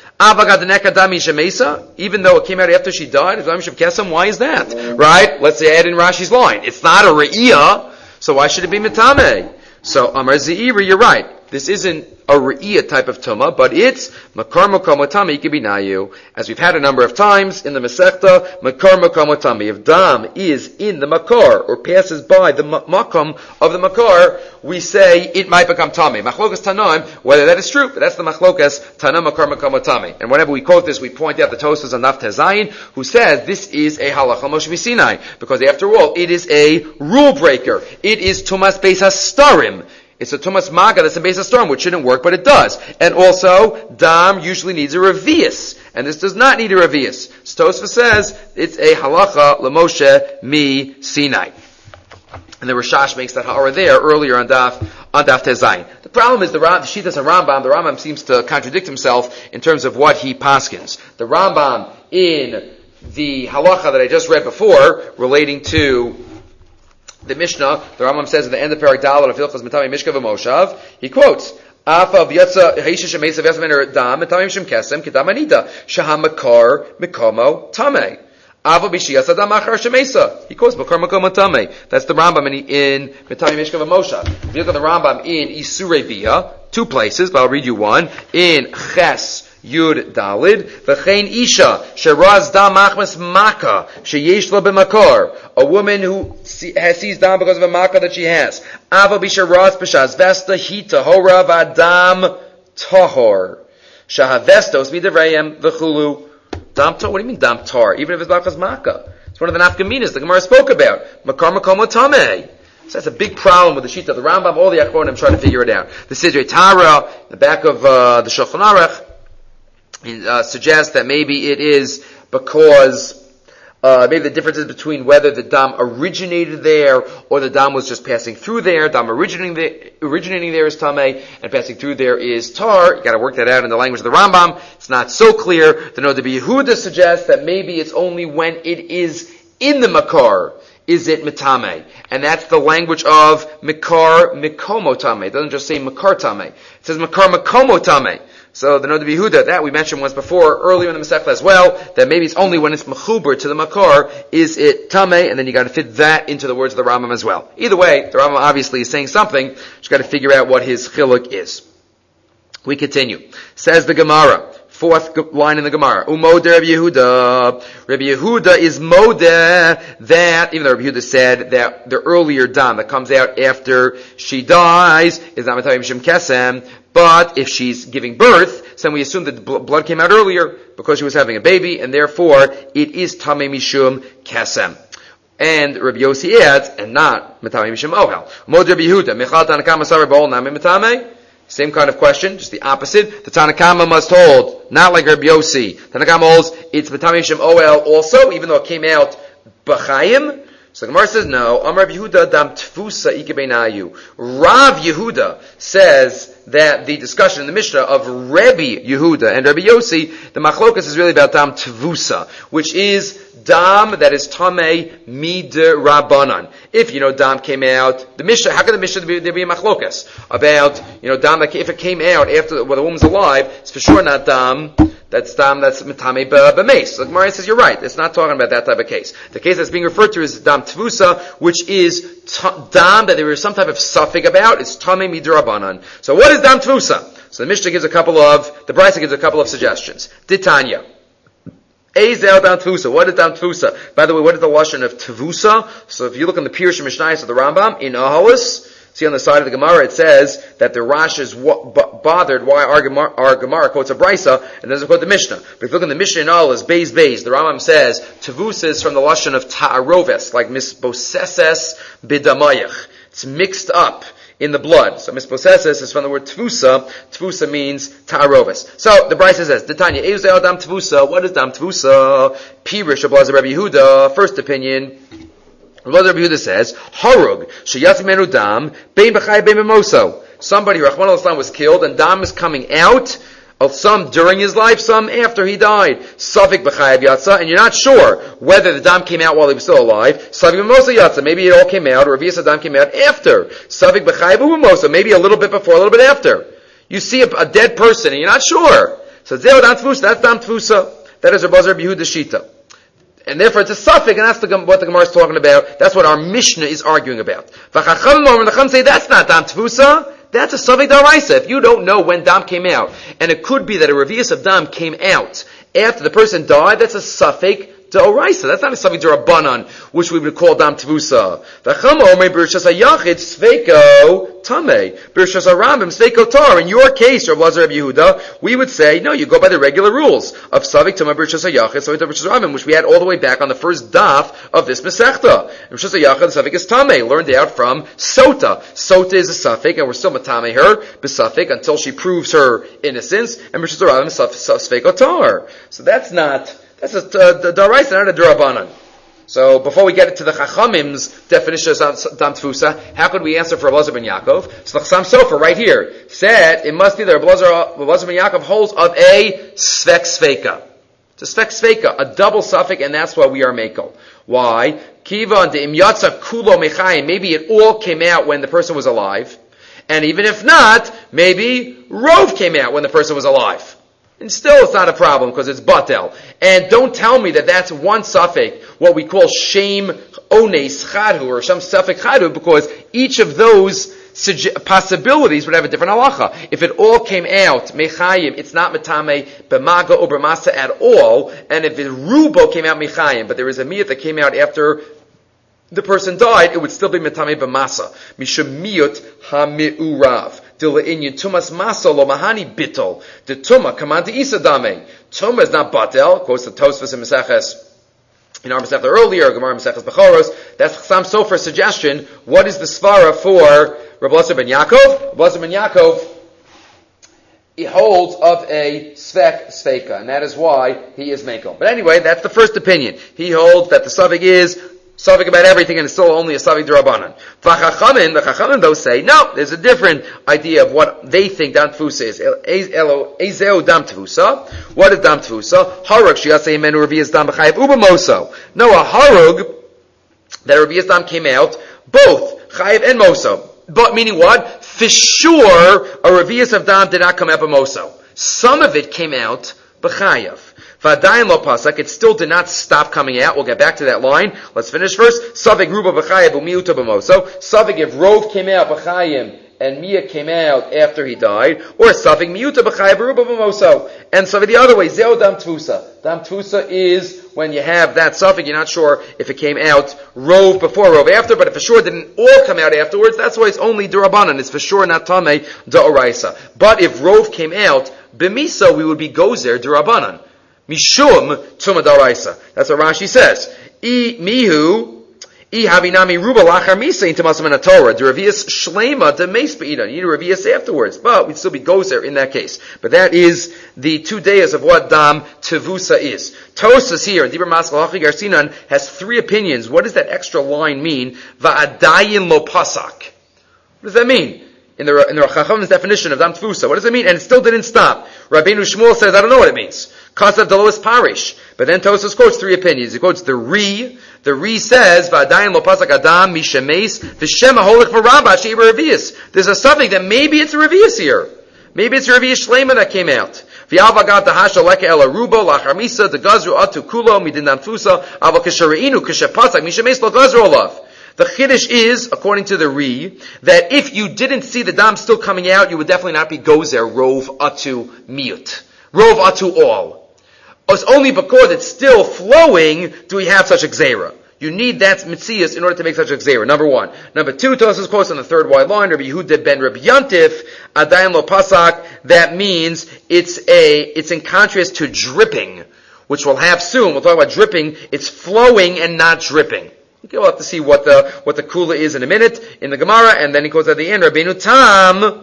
Even though it came out after she died, it's Matame Mishum Kesem. Why is that? Right? Let's say add in Rashi's line. It's not a Re'iyah, so why should it be Matame? So, Amar Ze'iri, you're right. this isn't a re'iyah type of tuma, but it's makar makom otami kibinayu. As we've had a number of times in the Masechta, makar makom otami. If dam is in the makar, or passes by the makom of the makar, we say it might become tami. Machlokas tanaim, whether that is true, but that's the machlokas tana makar makom otami. And whenever we quote this, we point out the Tosfos on Daf Tezayin, who says this is a halacha Moshe Sinai, because after all, it is a rule breaker. It is tumas beis hastarim. It's a tumas maga that's a beis hastarim, which shouldn't work, but it does. And also, dam usually needs a revius, and this does not need a revius. Tosfos says it's a halacha l'Moshe mi Sinai. And the Rashash makes that ha'ara there earlier on Daf Tezayin. The problem is the Shitas of Rambam. The Rambam seems to contradict himself in terms of what he paskins. The Rambam in the halacha that I just read before, relating to the Mishnah, the Rambam says at the end of Perek Daled of Hilchos Mitami Mishka v'Moshav, he quotes, Afa v'yatsa ha'isha shemeisa v'yasmen dam mitami shem kesem k'dam anida shahamakar mikomo tameh. Ava b'shiyas adam achar shemeisa. He quotes makar mikomo tameh. That's the Rambam in Mitami Mishka v'Moshav. If you look at the Rambam in Isurei Bia, two places, but I'll read you one, in Ches Yud Dalid, v'chein isha sheraz dam machmas maka sheyesh lo b'makar, a woman who sees dam because of a maka that she has. Ava b'sheraz b'shaz vesta hita hora v'adam tahor shahavestos midavrayim v'chulu dam tar. What do you mean dam tar? Even if it's machmas maka, it's one of the nafkaminas the Gemara spoke about. Makar makom tameh. So that's a big problem with the Shita of the Rambam. All the Achronim trying to figure it out. The Sidrei Tara, the back of the Shulchan Aruch, suggests that maybe it is because maybe the difference is between whether the dam originated there or the dam was just passing through there. Dam originating there is tameh, and passing through there is tar. You got to work that out in the language of the Rambam. It's not so clear. The Noda B'Yehuda suggests that maybe it's only when it is in the makar is it mitame, and that's the language of mikar mikomo tameh. It doesn't just say makar tameh. It says makar mikomo tameh. So the Noda B'Yehuda, that we mentioned once before, earlier in the Masechta as well, that maybe it's only when it's mechuber to the makar is it tameh, and then you got to fit that into the words of the Rambam as well. Either way, the Rambam obviously is saying something. Just got to figure out what his chiluk is. We continue. Says the Gemara. Fourth line in the Gemara. Umode Rabbi Yehuda. Rabbi Yehuda is modeh that, even though Rabbi Yehuda said that the earlier dam that comes out after she dies is not mitayim shem kesem, but if she's giving birth, then we assume that the blood came out earlier because she was having a baby, and therefore it is tamei mishum kesem. And Rabbi Yossi adds, and not mitayim mishum ohel. Umode Rabbi Yehuda. Michal tanakam asar b'ol nami mitame. Same kind of question, just the opposite. The Tanakama must hold, not like Rabbi Yossi. Tanakama holds, it's B'tamim Shem Oel also, even though it came out B'chayim. So the Gemara says no. Amar Rav Yehuda dam tfusa ike beinayu. Rav Yehuda says that the discussion in the Mishnah of Rabbi Yehuda and Rabbi Yossi, the machlokas is really about dam tvusa, which is dam that is tamei midrabanan. If dam came out, the Mishnah, how could the Mishnah there be a machlokas about dam that if it came out after when the woman's alive, it's for sure not dam. That's dam that's mitame b'meis. So the Gemara says you're right. It's not talking about that type of case. The case that's being referred to is dam tvusa, which is dam that there is some type of suffix about. It's tamei midrabanan. So what is dam tvusa? So the Mishnah gives the Brisa gives a couple of suggestions. Ditanya. Ezel dam tvusa. What is dam tvusa? By the way, what is the lashon of tvusa? So if you look in the Pirush Mishnayos of the Rambam in Ahalos, see on the side of the Gemara it says that the Rash is bothered why our Gemara quotes a Brisa and doesn't quote the Mishnah. But if you look in the Mishnah in Ahalos, Beis, the Rambam says tvusa is from the lashon of ta'aroves, like misboseses bidamayach. It's mixed up in the blood. So mispossesses is from the word tvusa. Tvusa means ta'arovis. So the Brisa says, Tanya, Ezel dam tvusa. What is dam tvusa? Pirish Ablaza Rabbi Yehuda. First opinion. Rabbi Yehuda says, Harug sheyatzi menu dam bein b'chai bein b'moso. Somebody, Rachmana litzlan, was killed, and dam is coming out. Of some during his life, some after he died. Safik b'chayav yatsa, and you're not sure whether the dam came out while he was still alive. Safik b'mosa yatsa, maybe it all came out, or Revius dam came out after. Safik b'chayav b'mosa, maybe a little bit before, a little bit after. You see a dead person, and you're not sure. So zeo dam tfusa, that's dam tfusa. That is Rabbi Yehuda Shita. And therefore it's a suffix, and that's what the Gemara is talking about. That's what our Mishnah is arguing about. The Chacham say that's not dam tfusa. that's a Safek D'Oraisa. If you don't know when Dam came out, and it could be that a Revius of Dam came out after the person died, that's a Safek D'Oraisa. That's not a Safek D'Rabanan, which we would call Dam Tvusa. V'chama omei b'rishas hayachid sveiko tamei, b'rishas harambim sveiko tar. In your case, Rav Elazar Rabbi Yehuda, we would say, no, you go by the regular rules of Safek Tamei b'rishas hayachid, Safek b'rishas harambim, which we had all the way back on the first daf of this Masechta. B'rishas hayachid, the Safek is tamei, learned out from Sota. Sota is a Safek, and we're still matamei her, b'Safek, until she proves her innocence, and b'rishas harambim, sveiko tar. So that's a D'Oraisa, not a D'Rabanan. So before we get to the Chachamim's definition of Dam Tfusa, how could we answer for Elazar ben Yaakov? So the Chassam Sofer right here said it must be that Elazar ben Yaakov holds of a Svek Sveika. It's a Svek Sveika, a double suffix, and that's why we are Mekel. Why? Kivan de Imyatza Kulo Mechayim. Maybe it all came out when the person was alive. And even if not, maybe Rov came out when the person was alive. And still it's not a problem because it's batel. And don't tell me that that's one suffix, what we call shem ones chadhu, or shem suffix chadhu, because each of those possibilities would have a different halacha. If it all came out, mechayim, it's not metame b'maga or b'masa at all, and if the rubo came out mechayim, but there is a miyat that came out after the person died, it would still be metame b'masa. Mishamiyut ha-mi'urav. Dila inyan tumas masa lo mahani bitol. The tuma command to isa dame. Tuma is not batel. Quotes the Tosfos in Maseches. In our Masechta earlier, Gemara Maseches Bechoros. That's Chassam Sofer's suggestion. What is the svara for Rav Elazar ben Yaakov? Rav Elazar ben Yaakov, he holds of a sveika, and that is why he is mekel. But anyway, that's the first opinion. He holds that the suffix is Safek about everything, and it's still only a Safek D'Rabanan. The Chachamim though say, no, there's a different idea of what they think Dam Tfusa is. Ezeo Dam Tfusa. What is Dam Tfusa? Harug Shiasei Menu Revius Dam B'chayev Ubamoso. No, a Harug, that Revius Dam came out, both Chayev and Moso. But meaning what? For sure, a Revius of Dam did not come out B'moso. Some of it came out B'chayev. V'adayin lo pasak, it still did not stop coming out. We'll get back to that line. Let's finish first. Savik ruba b'chayim u'miuta b'moso. Savik if Rov came out b'chayim and Mia came out after he died, or Savik miuta b'chayim ruba b'moso. And Savik the other way, zeo dam tfusa. Dam tfusa is when you have that Savik, you're not sure if it came out Rov before, Rov after, but if for sure it didn't all come out afterwards, that's why it's only D'Rabanan. It's for sure not Tamei D'Oraisa. But if Rov came out b'misa, we would be gozer D'Rabanan. Mishum Tuma D'Oraisa. That's what Rashi says. Mihu havinami ruba lachar misa into Masamana Torah. The Revius Shlema de Meis Be'ida. You need a Revius afterwards, but we'd still be gozer in that case. But that is the 2 days of what Dam Tevusa is. Tosas here in Dibur Maskal Hachi Garsinan has 3 opinions. What does that extra line mean? Va'adayin lo pasak. What does that mean? In the Chacham's definition of Dam Tfusa. What does it mean? And it still didn't stop. Rabbeinu Shmuel says, I don't know what it means. Kasav Delois Parish. But then Tosas quotes 3 opinions. He quotes the Ri. The Ri says, V'adayin lo pasak adam mishemes v'shem aholich v'rabba she'ber revius. There's a suffix that maybe it's a revius here. Maybe it's a revius shlema that came out. V'yavagat dahasha leka el arubo lachar misa de gazru atu kulo midin Dam Tfusa aval kashareinu kashapasak mishemes lo gazru olav. The chiddush is, according to the Ri, that if you didn't see the dam still coming out, you would definitely not be gozer rov atu miut, rov atu all. It's only because it's still flowing do we have such a gzeira. You need that mitzias in order to make such a gzeira. Number 1. Number 2, Tosas quotes on the 3rd wide line, Rabbi Yehuda ben Rabbi Yantif, adayin lo pasak. That means it's in contrast to dripping, which we'll have soon. We'll talk about dripping. It's flowing and not dripping. Okay, we'll have to see what the kula is in a minute in the Gemara, and then he goes at the end. Rabbeinu Tam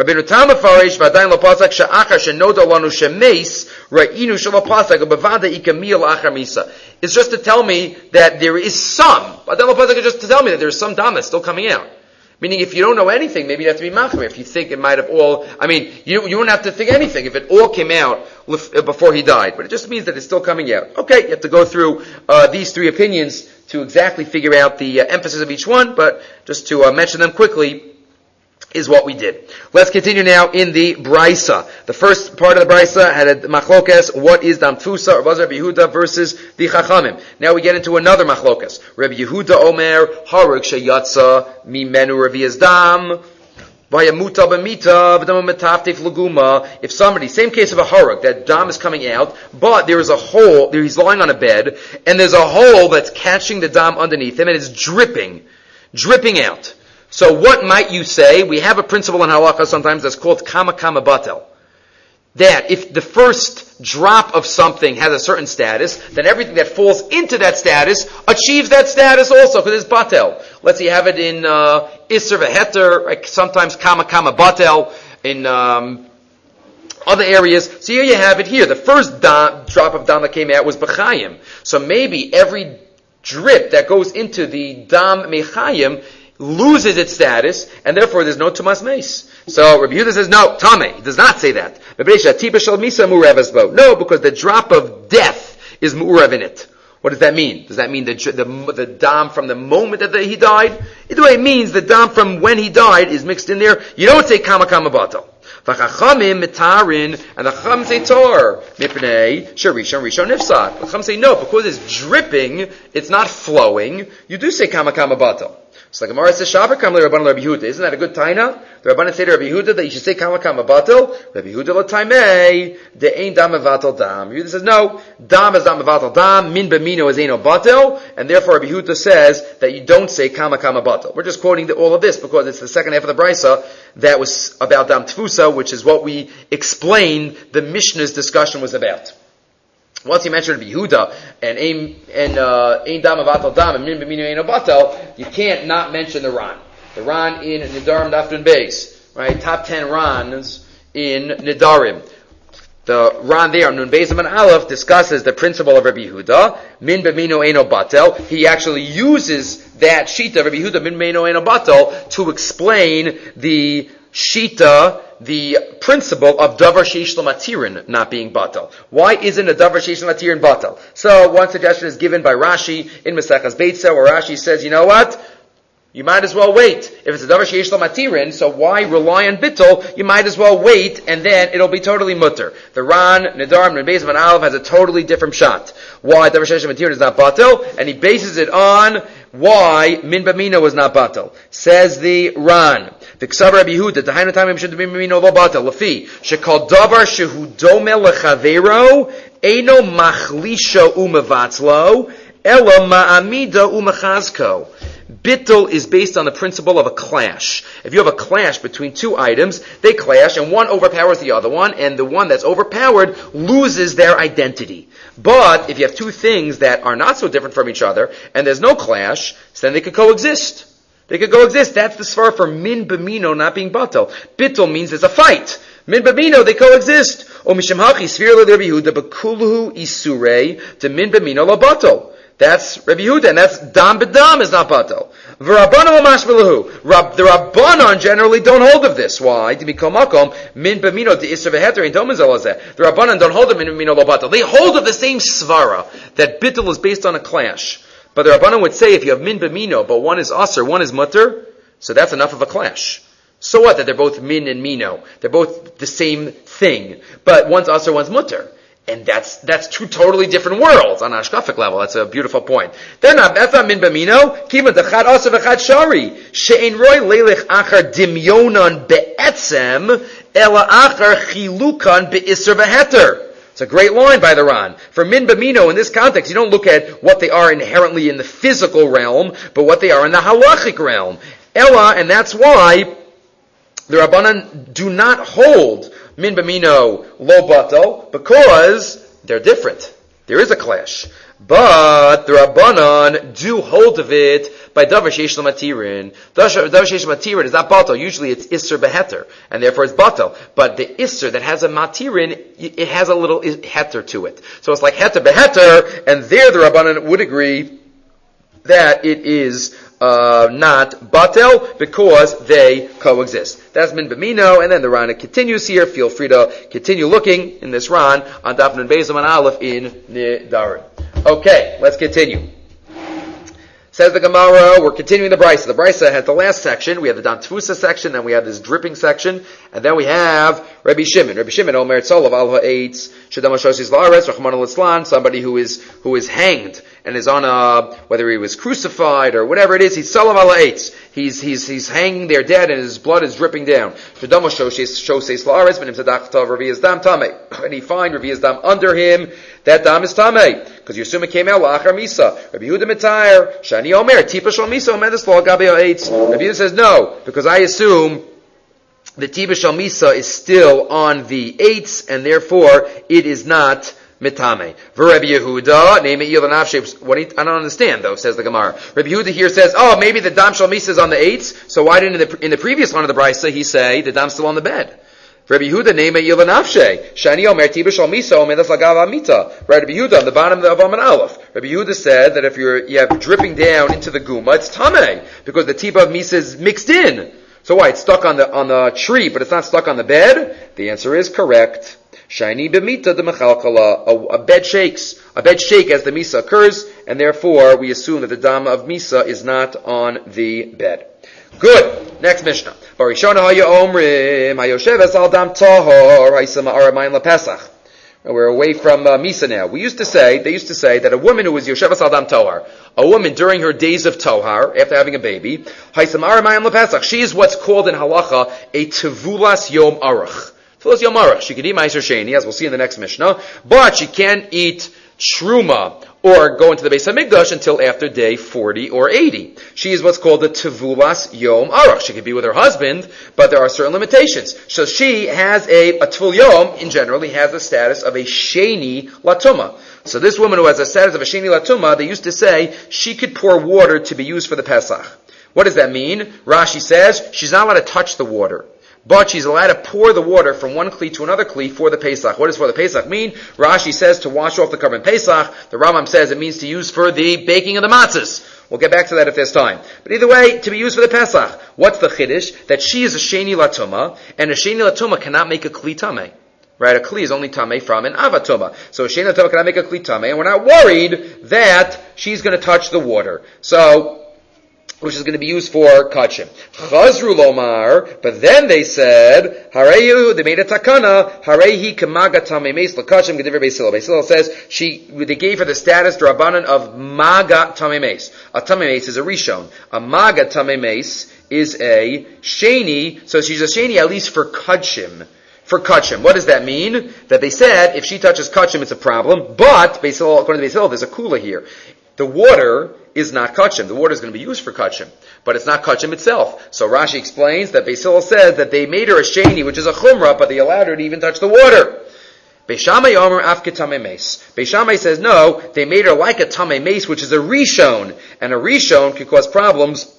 afarish v'adayin lo pasak she'achar shenoda lanu shemeis ra'inu shelo pasak ubevada ikamil achar misa. It's just to tell me that there is some. V'adayin lo pasak is just to tell me that there is some dam that's still coming out. Meaning, if you don't know anything, maybe you have to be machmir. If you think it might have all, you wouldn't have to think anything if it all came out before he died. But it just means that it's still coming out. Okay, you have to go through these 3 opinions to exactly figure out the emphasis of each one, but just to mention them quickly is what we did. Let's continue now in the Braisa. The first part of the Braisa had a machlokes, what is Dam Tfusa, or was Rabbi Yehuda versus the Chachamim. Now we get into another machlokes. Rabbi Yehuda Omer, Harug Sheyatza Mimenu Revius Dam, If somebody, same case of a haruk, that dam is coming out, but there is a hole, he's lying on a bed, and there's a hole that's catching the dam underneath him, and it's dripping out. So what might you say? We have a principle in halacha sometimes that's called kama kama batel. That if the first drop of something has a certain status, then everything that falls into that status achieves that status also, because it's batel. Let's say you have it in Isser v'heter, like sometimes kama kama batel, in other areas. So here you have it here. The first drop of dam that came out was b'chayim. So maybe every drip that goes into the dam mechayim loses its status, and therefore there's no tumas meis. So Rabbi Yehuda says, no, Tameh. He does not say that. No, because the drop of death is mu'urev in it. What does that mean? Does that mean the dam from the moment that he died? Either way, it means the dam from when he died is mixed in there. You don't say kama kama batal. V'chachamim mitarin, and the chacham say tor mipnei sharishon rishon nifsad. The chacham say no, because it's dripping, it's not flowing. You do say kama kama batal. So the Gemara says, Shavar kam le Rabban Rabbi Yehuda. Isn't that a good taina? The Rabbanan say to Rabbi Yehuda that you should say kama kama batel. Rabbi Yehuda la taimei de ein dam mevatel dam. Yehuda says no, dam is dam mevatel dam. Min b'mino is eino batel, and therefore Rabbi Yehuda says that you don't say kama kama batel. We're just quoting all of this because it's the second half of the brisa that was about dam tfusa, which is what we explained the Mishnah's discussion was about. Once he mentioned Yehuda and ein dam avatal dam and min b'mino ein batel, you can't not mention the Ran. The Ran in Nidarim Dafdun Beis, right? Top 10 Rans in Nidarim. The Ran there, Nun Beis and Aleph, discusses the principle of Rabbi Yehuda, min b'mino ein batel. He actually uses that shita, Rabbi Yehuda, min b'mino ein batel, to explain the shita, the principle of davar sheish l'matirin not being batal. Why isn't a davar sheish l'matirin batal? So one suggestion is given by Rashi in Maseches Beitza, where Rashi says, you know what? You might as well wait. If it's a davar sheish l'matirin, so why rely on bittul? You might as well wait, and then it'll be totally mutter. The Ran, Nidarim, and Beis and Aleph has a totally different shot. Why davar sheish l'matirin is not batal, and he bases it on why min b'mino was not batal. Says the Ran. V'ksav Rabbi Yehuda, Tahainu Tamim Shud B'mino Lo Batel, Lefi, Shekal Davar Shehu Domeh Lechavero, Eino Machlisha Umevatzlo, Ela Ma'amida Umechazko. Bittul is based on the principle of a clash. If you have a clash between two items, they clash, and one overpowers the other one, and the one that's overpowered loses their identity. But if you have two things that are not so different from each other, and there's no clash, so then they could coexist. They could coexist. That's the svar for min b'mino not being batal. Bittul means there's a fight. Min b'mino, they coexist. O mishem hachi sfir le Rabbi Yehuda b'kulhu isurei to min b'mino la batal. That's Rabbi Yehuda, and that's dam b'dam is not batal. V'rabbanon l'mash b'lahu. The Rabbanon generally don't hold of this. Why? To become makom min b'mino to isser v'heter in domen zalazeh. The Rabbanon don't hold of min b'mino la batal. They hold of the same svara that bittul is based on a clash. But the Rabbanan would say if you have min b'mino, but one is aser, one is mutter, so that's enough of a clash. So what? That they're both min and mino. They're both the same thing. But one's aser, one's mutter. And that's two totally different worlds on an ashkafic level. That's a beautiful point. That's not min b'mino. Kiva dechad aser v'chad shari. She'en roi leilech achar dimyonan be'etzem, ela achar chilukan be'isser v'heter. It's a great line by the Ran. For min b'mino in this context, you don't look at what they are inherently in the physical realm, but what they are in the halachic realm. Ella, and that's why the Rabbanan do not hold min b'mino lo batal, because they're different. There is a clash. But the Rabbanan do hold of it by davar sheish l'matirin. Davar sheish l'matirin is not batal. Usually it's isser beheter, and therefore it's batal. But the isser that has a matirin, it has a little heter to it. So it's like heter beheter, and there the Rabbanan would agree that it is not batel because they coexist. That's min b'mino, and then the Ran continues here. Feel free to continue looking in this Ran on Daf Nun Beis and Aleph in Nidarim. Okay, let's continue. Says the Gemara, we're continuing the Brisa. The Brisa had the last section. We have the Dam Tfusa section, then we have this dripping section, and then we have Rabbi Shimon. Rabbi Shimon, Omer Tzolav Al Ha'etz, Shadam Shosis La'aretz, Rachman al-Islan, somebody who is hanged and is on whether he was crucified or whatever it is, he's Tzolav Al Ha'etz. He's hanging there dead and his blood is dripping down. Shadam Shosis La'aretz, Benim Tzadach Tav, Ravi Yazdam Tameh. And he find Ravi Yazdam under him, that dam is Tameh. Because you assume it came out La'achar Misa. Rabbi Yehuda Mitayr, Shani Omer, Tipa Shal Misa, Omer Deslo, Gabi Ha'etz. Rabbi Yehuda says no, because I assume the Tipa Shal Misa is still on the eitz, and therefore it is not mitame. Rabbi Yehuda, name it Yilanavshe. I don't understand though, says the Gemara. Rabbi Yehuda here says, oh, maybe the dam shal misa is on the eitz, so why didn't in the previous one of the Brisa he say the dam's still on the bed? Rabbi Yehuda, name it Yilanavshe. Shani Omer Tiba Shal Misa Omer Das Lagav Amita. Right, Rabbi Yehuda on the bottom of Amman Aleph. Rabbi Yehuda said that if you have dripping down into the guma, it's tameh because the tiba of misa is mixed in. So why? It's stuck on the tree, but it's not stuck on the bed? The answer is correct. Shani b'mita de mechalkala. A bed shakes. A bed shake as the misa occurs, and therefore we assume that the dam of misa is not on the bed. Good. Next Mishnah. Barishona haya omrim hayosheves al dam tahor haisama aramayim lapesach. We're away from Misa now. They used to say that a woman who was Yosheves al dam tohar, a woman during her days of tohar, after having a baby, haisama aramayim lapesach, she is what's called in halacha a tevulas yom arach. Tevulas yom arach. She can eat ma'aser sheni, as we'll see in the next Mishnah, but she can't eat truma or go into the Beis HaMikdash until after day 40 or 80. She is what's called the Tevulas Yom Arach. She could be with her husband, but there are certain limitations. So she has a Tvul Yom, in general, he has the status of a Sheni Latuma. So this woman who has the status of a Sheni Latuma, they used to say she could pour water to be used for the Pesach. What does that mean? Rashi says she's not allowed to touch the water, but she's allowed to pour the water from one kli to another kli for the Pesach. What does for the Pesach mean? Rashi says to wash off the carbon Pesach. The Rambam says it means to use for the baking of the matzahs. We'll get back to that if there's time. But either way, to be used for the Pesach. What's the chiddush? That she is a Sheni Latuma, and a Sheni Latuma cannot make a kli tameh. Right? A kli is only tameh from an avatuma. So a Sheni Latuma cannot make a kli tameh, and we're not worried that she's going to touch the water. So, which is going to be used for kachim. Chazru lomar, but then they said, hareyu, they made a takana, harehi kamaga tamemes lakachim gediver Beis Hillel. Beis Hillel says they gave her the status drabanan of maga tamemes. A tamemes is a rishon. A maga tamemes is a sheni, so she's a sheni at least for kachim. For kachim. What does that mean? That they said if she touches kachim it's a problem, but Beis Hillel, according to Beis Hillel, there's a kula here. The water is not kachim. The water is going to be used for kachim, but it's not kachim itself. So Rashi explains that Beis Hillel says that they made her a sheni, which is a chumrah, but they allowed her to even touch the water. Beis Shammai Omer afke tamei meis. Beis Shammai says no, they made her like a tamei meis, which is a rishon, and a rishon can cause problems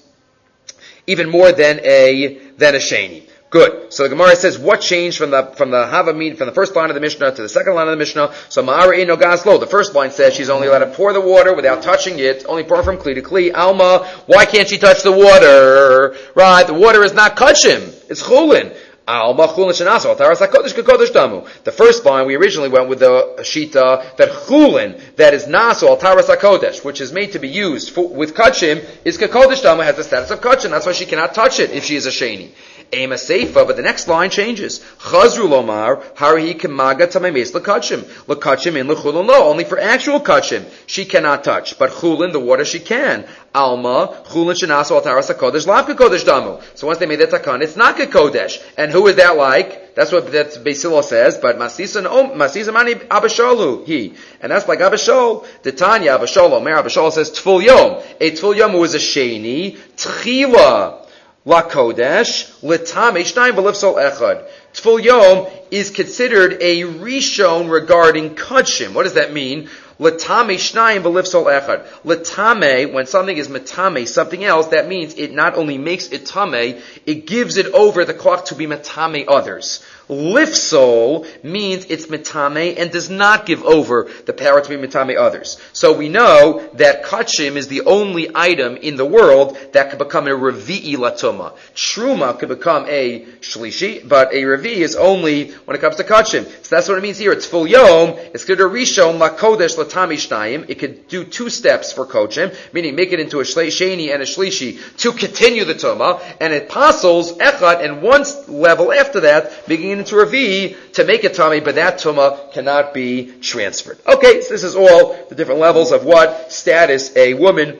even more than a sheni. Good. So the Gemara says, what changed from the Havamid, from the first line of the Mishnah to the second line of the Mishnah? So Ma'ara Eno Gaslo. The first line says she's only allowed to pour the water without touching it, only pour from Kli to Kli. Alma, why can't she touch the water? Right, the water is not kachim. It's chulin. Alma chulin shenaso. Taras HaKodesh kekodesh damu. The first line, we originally went with the shita that chulin, that is naso al taras HaKodesh, which is made to be used with kachim, is kekodesh damu, has the status of kachim. That's why she cannot touch it if she is a sheni. Ema Seifa, but the next line changes. Chazru lomar, harihi kemaga tamemes l'kachim. L'kachim in l'chulin lo, only for actual kachim. She cannot touch. But chulin, the water she can. Alma, chulin shenaso al taras HaKodesh, lav kekodesh damu. So once they made that takan, it's not kekodesh. And who is that like? That's what Beis Hillel says, but Masisa mani Abisholu, he. And that's like Abishol. The Tanya Abishol, Omer Abishol says Tful Yom. A Tful Yom was a sheni, tchila. La Kodesh, L'tamei Shnayim V'lifsol Echad. Tful Yom is considered a rishon regarding kachim. What does that mean? L'tamei Shnayim V'lifsol Echad. L'tamei, when something is metame, something else, that means it not only makes it tamei, it gives it over the clock to be metame others. Lifsol means it's mitame and does not give over the power to be mitame others. So we know that kachim is the only item in the world that could become a revi'i latuma. Truma could become a shlishi, but a revi'i is only when it comes to kachim. So that's what it means here. It's full yom. It's good to rishon lakodesh latami shnayim. It could do 2 steps for kachim, meaning make it into a sheni and a shlishi to continue the tuma, and it passes echad and 1 level after that, making it into revi'i to make it tummy, but that tuma cannot be transferred. Okay, so this is all the different levels of what status a woman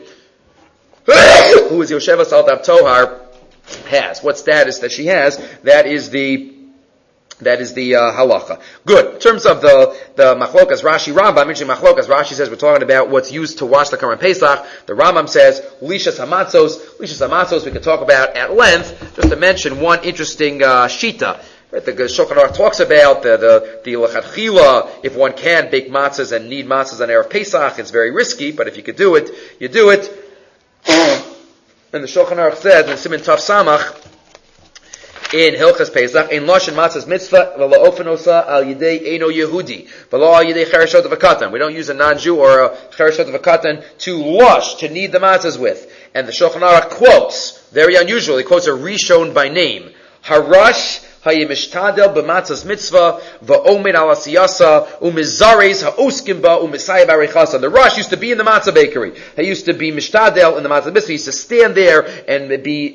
who is Yoshevas al Dav Tohar has. What status that she has, that is the halacha. Good. In terms of the machlokas Rashi Rambam, mentioning machlokas Rashi says we're talking about what's used to wash the Karban Pesach. The Rambam says lishas hamatzos we can talk about at length. Just to mention one interesting shita. Right, the Shulchan Aruch talks about the lechatchila. If one can bake matzahs and knead matzahs on Erev Pesach, it's very risky. But if you could do it, you do it. And the Shulchan Aruch says in Siman Tav Samach in Hilchas Pesach, in Lashon Matzahs Mitzvah v'lo ofenosa al yidei eno Yehudi v'lo al yidei chereshot v'katan. We don't use a non-Jew or a chereshot v'katan to lush, to knead the matzahs with. And the Shulchan Aruch quotes, very unusual, he quotes a Rishon by name, Harash Hayimishtadel b'matzahs mitzvah v'omed al asiyasa umizares ha'oskim ba umisayah b'arichasa. The Rosh used to be in the matzah bakery. He used to be mishtadel in the matzah mitzvah. He used to stand there and be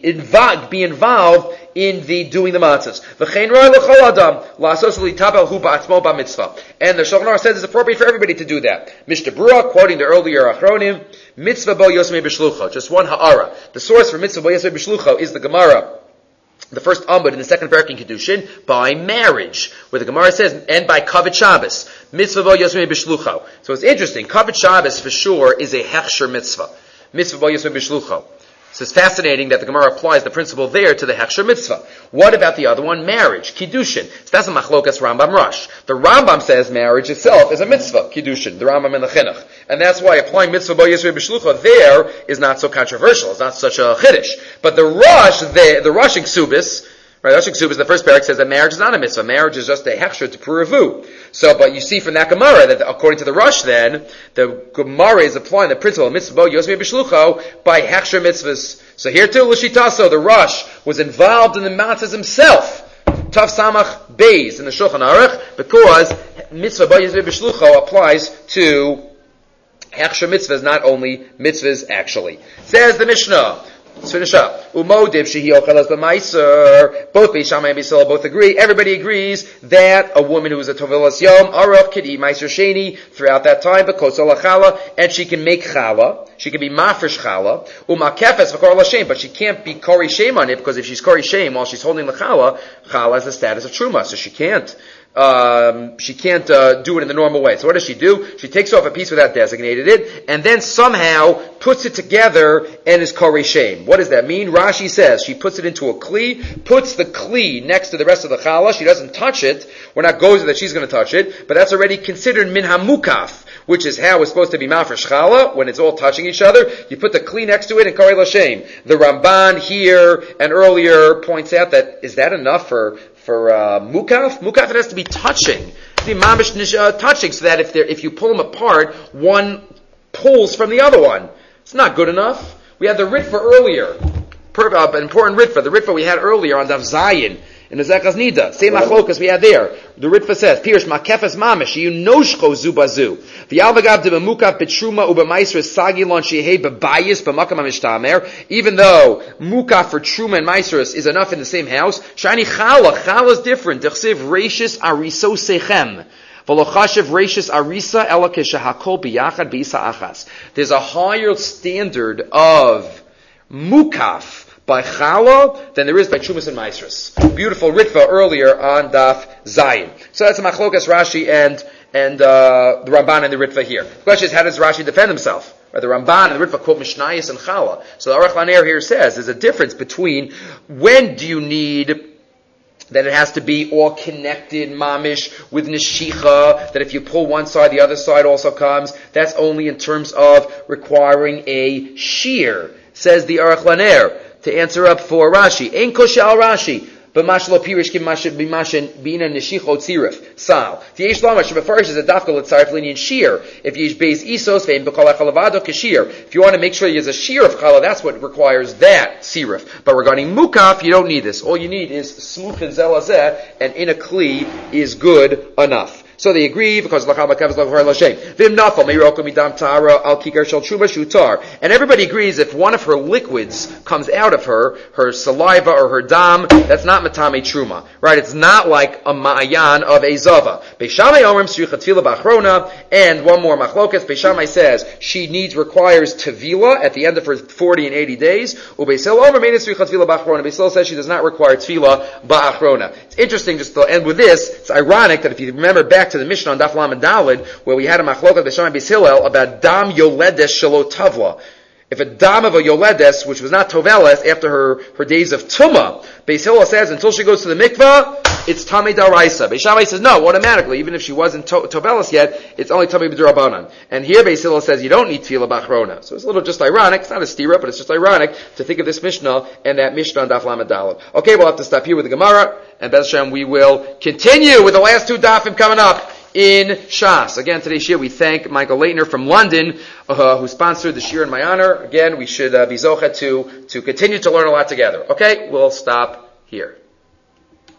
involved in the doing the matzahs. V'chein roi l'chol adam la'asos litabel hu ba'atzmo ba'mitzvah. And the Shulchan Aruch says it's appropriate for everybody to do that. Mishnah Berurah, quoting the earlier Achronim, mitzvah bo yosmei b'shlucho. Just one ha'ara. The source for mitzvah bo yosmei b'shlucho is the Gemara, the first Amud in the second parak in Kedushin, by marriage, where the Gemara says, and by Kavod Shabbos, mitzvah bo yosmei b'shlucho. So it's interesting. Kavod Shabbos for sure is a hechsher mitzvah. Mitzvah bo yosmei b'shlucho. So it's fascinating that the Gemara applies the principle there to the hechsher mitzvah. What about the other one? Marriage, kiddushin. So that's a machlokas Rambam Rosh. The Rambam says marriage itself is a mitzvah, kiddushin. The Rambam and the Chinuch, and that's why applying mitzvah bo yisrei b'shlucha there is not so controversial. It's not such a chiddush. But the Rosh, the Rosh in Ksubis, right? Rosh in Ksubis, the first parak says that marriage is not a mitzvah. Marriage is just a hechsher to puravu. So, but you see from that Gemara that according to the Rosh, then the Gemara is applying the principle of mitzvah bo yosmei b'shlucho by hechsher mitzvahs. So here too, l'shitaso, the Rosh was involved in the matzahs himself. Tav Samach Beis in the Shulchan Aruch, because mitzvah bo yosmei b'shlucho applies to hechsher mitzvahs, not only mitzvahs actually. Says the Mishnah. Let's finish up. Umodiv shehi ochelas b'maiser. Both Beis Shammai and Beis Hillel both agree. Everybody agrees that a woman who is a tovilas yom aruch could eat maiser sheni throughout that time, but kosol chala, and she can make chala. She can be mafresh chala. Umakefes v'kor l'shem, but she can't be kori shem on it, because if she's kori shem while she's holding the chala has the status of truma, so she can't do it in the normal way. So what does she do? She takes off a piece without designated it, and then somehow puts it together and is kori shem. What does that mean? Rashi says she puts it into a kli, puts the kli next to the rest of the challah. She doesn't touch it. We're not gozer that she's going to touch it, but that's already considered min hamukaf, which is how it's supposed to be mafresh challah, when it's all touching each other. You put the kli next to it and kori l'shem. The Ramban here and earlier points out that, is that enough for mukaf? Mukaf, it has to be touching. The mamish touching, so that if you pull them apart, one pulls from the other one. It's not good enough. We had the Ritva earlier. An important Ritva. The Ritva we had earlier on Daf Zayin in the Zechaz Nida. Same machlokas we had there. The Ritva says, Pirish makefes mamish, you noshcho zubazu. V'yalvagav de b'mukaf b'truma u'b'maisra sagilon shehei b'bayis b'makam ha'mishtamer. Even though mukaf for truma and maisrus is enough in the same house, shani chala is different. Dechsiv reishis ariso sechem. There's a higher standard of mukaf by chala than there is by trumas and maisrus. Beautiful ritva earlier on Daf Zayin. So that's a machlokas Rashi and the Ramban and the ritva here. The question is, how does Rashi defend himself? Right, the Ramban and the ritva quote Mishnayos and chala. So the Aruch Laner here says there's a difference between when do you need that it has to be all connected, mamish, with neshicha, that if you pull one side, the other side also comes. That's only in terms of requiring a shear, says the Aruch Laner, to answer up for Rashi. Ein koshel Rashi. B'mashlo pirish b'imashin bina nishichot tzirif sal. V'yesh lama shebefarish is a dafka l'tzarif linian shear. If yesh beis isos ve'im b'kol hachalavado kashir. If you want to make sure there's a shear of challah, that's what requires that tzirif. But regarding mukaf, you don't need this. All you need is smuch and zelazeh, and in a kli is good enough. So they agree because and everybody agrees if one of her liquids comes out of her saliva or her dam, that's not matame truma, right? It's not like a ma'ayan of a zava. And one more machlokas. Beishamai says she requires tevila at the end of her 40 and 80 days. Beisil says she does not require tevila ba'achrona. It's interesting just to end with this. It's ironic that if you remember back to the Mishnah on Daf Lamed Daled, where we had a machlokas Beishamai Beis Hillel about dam yoledes shelo tavla. If a dam of a yoledes, which was not toveles, after her days of tumah, Beis Hillel says until she goes to the mikvah, it's tamei daraisa. Beis Shammai says no, automatically, even if she wasn't toveles yet, it's only tamei b'drabanan. And here Beis Hillel says you don't need tefillah b'achrona. So it's a little just ironic. It's not a stira, but it's just ironic to think of this Mishnah and that Mishnah on Daf Lamed Daled. Okay, we'll have to stop here with the Gemara, and Bez Hashem we will continue with the last two dafim coming up in Shas. Again, today's shir, we thank Michael Leitner from London, who sponsored the shir in my honor. Again, we should be zocha to continue to learn a lot together. Okay, we'll stop here.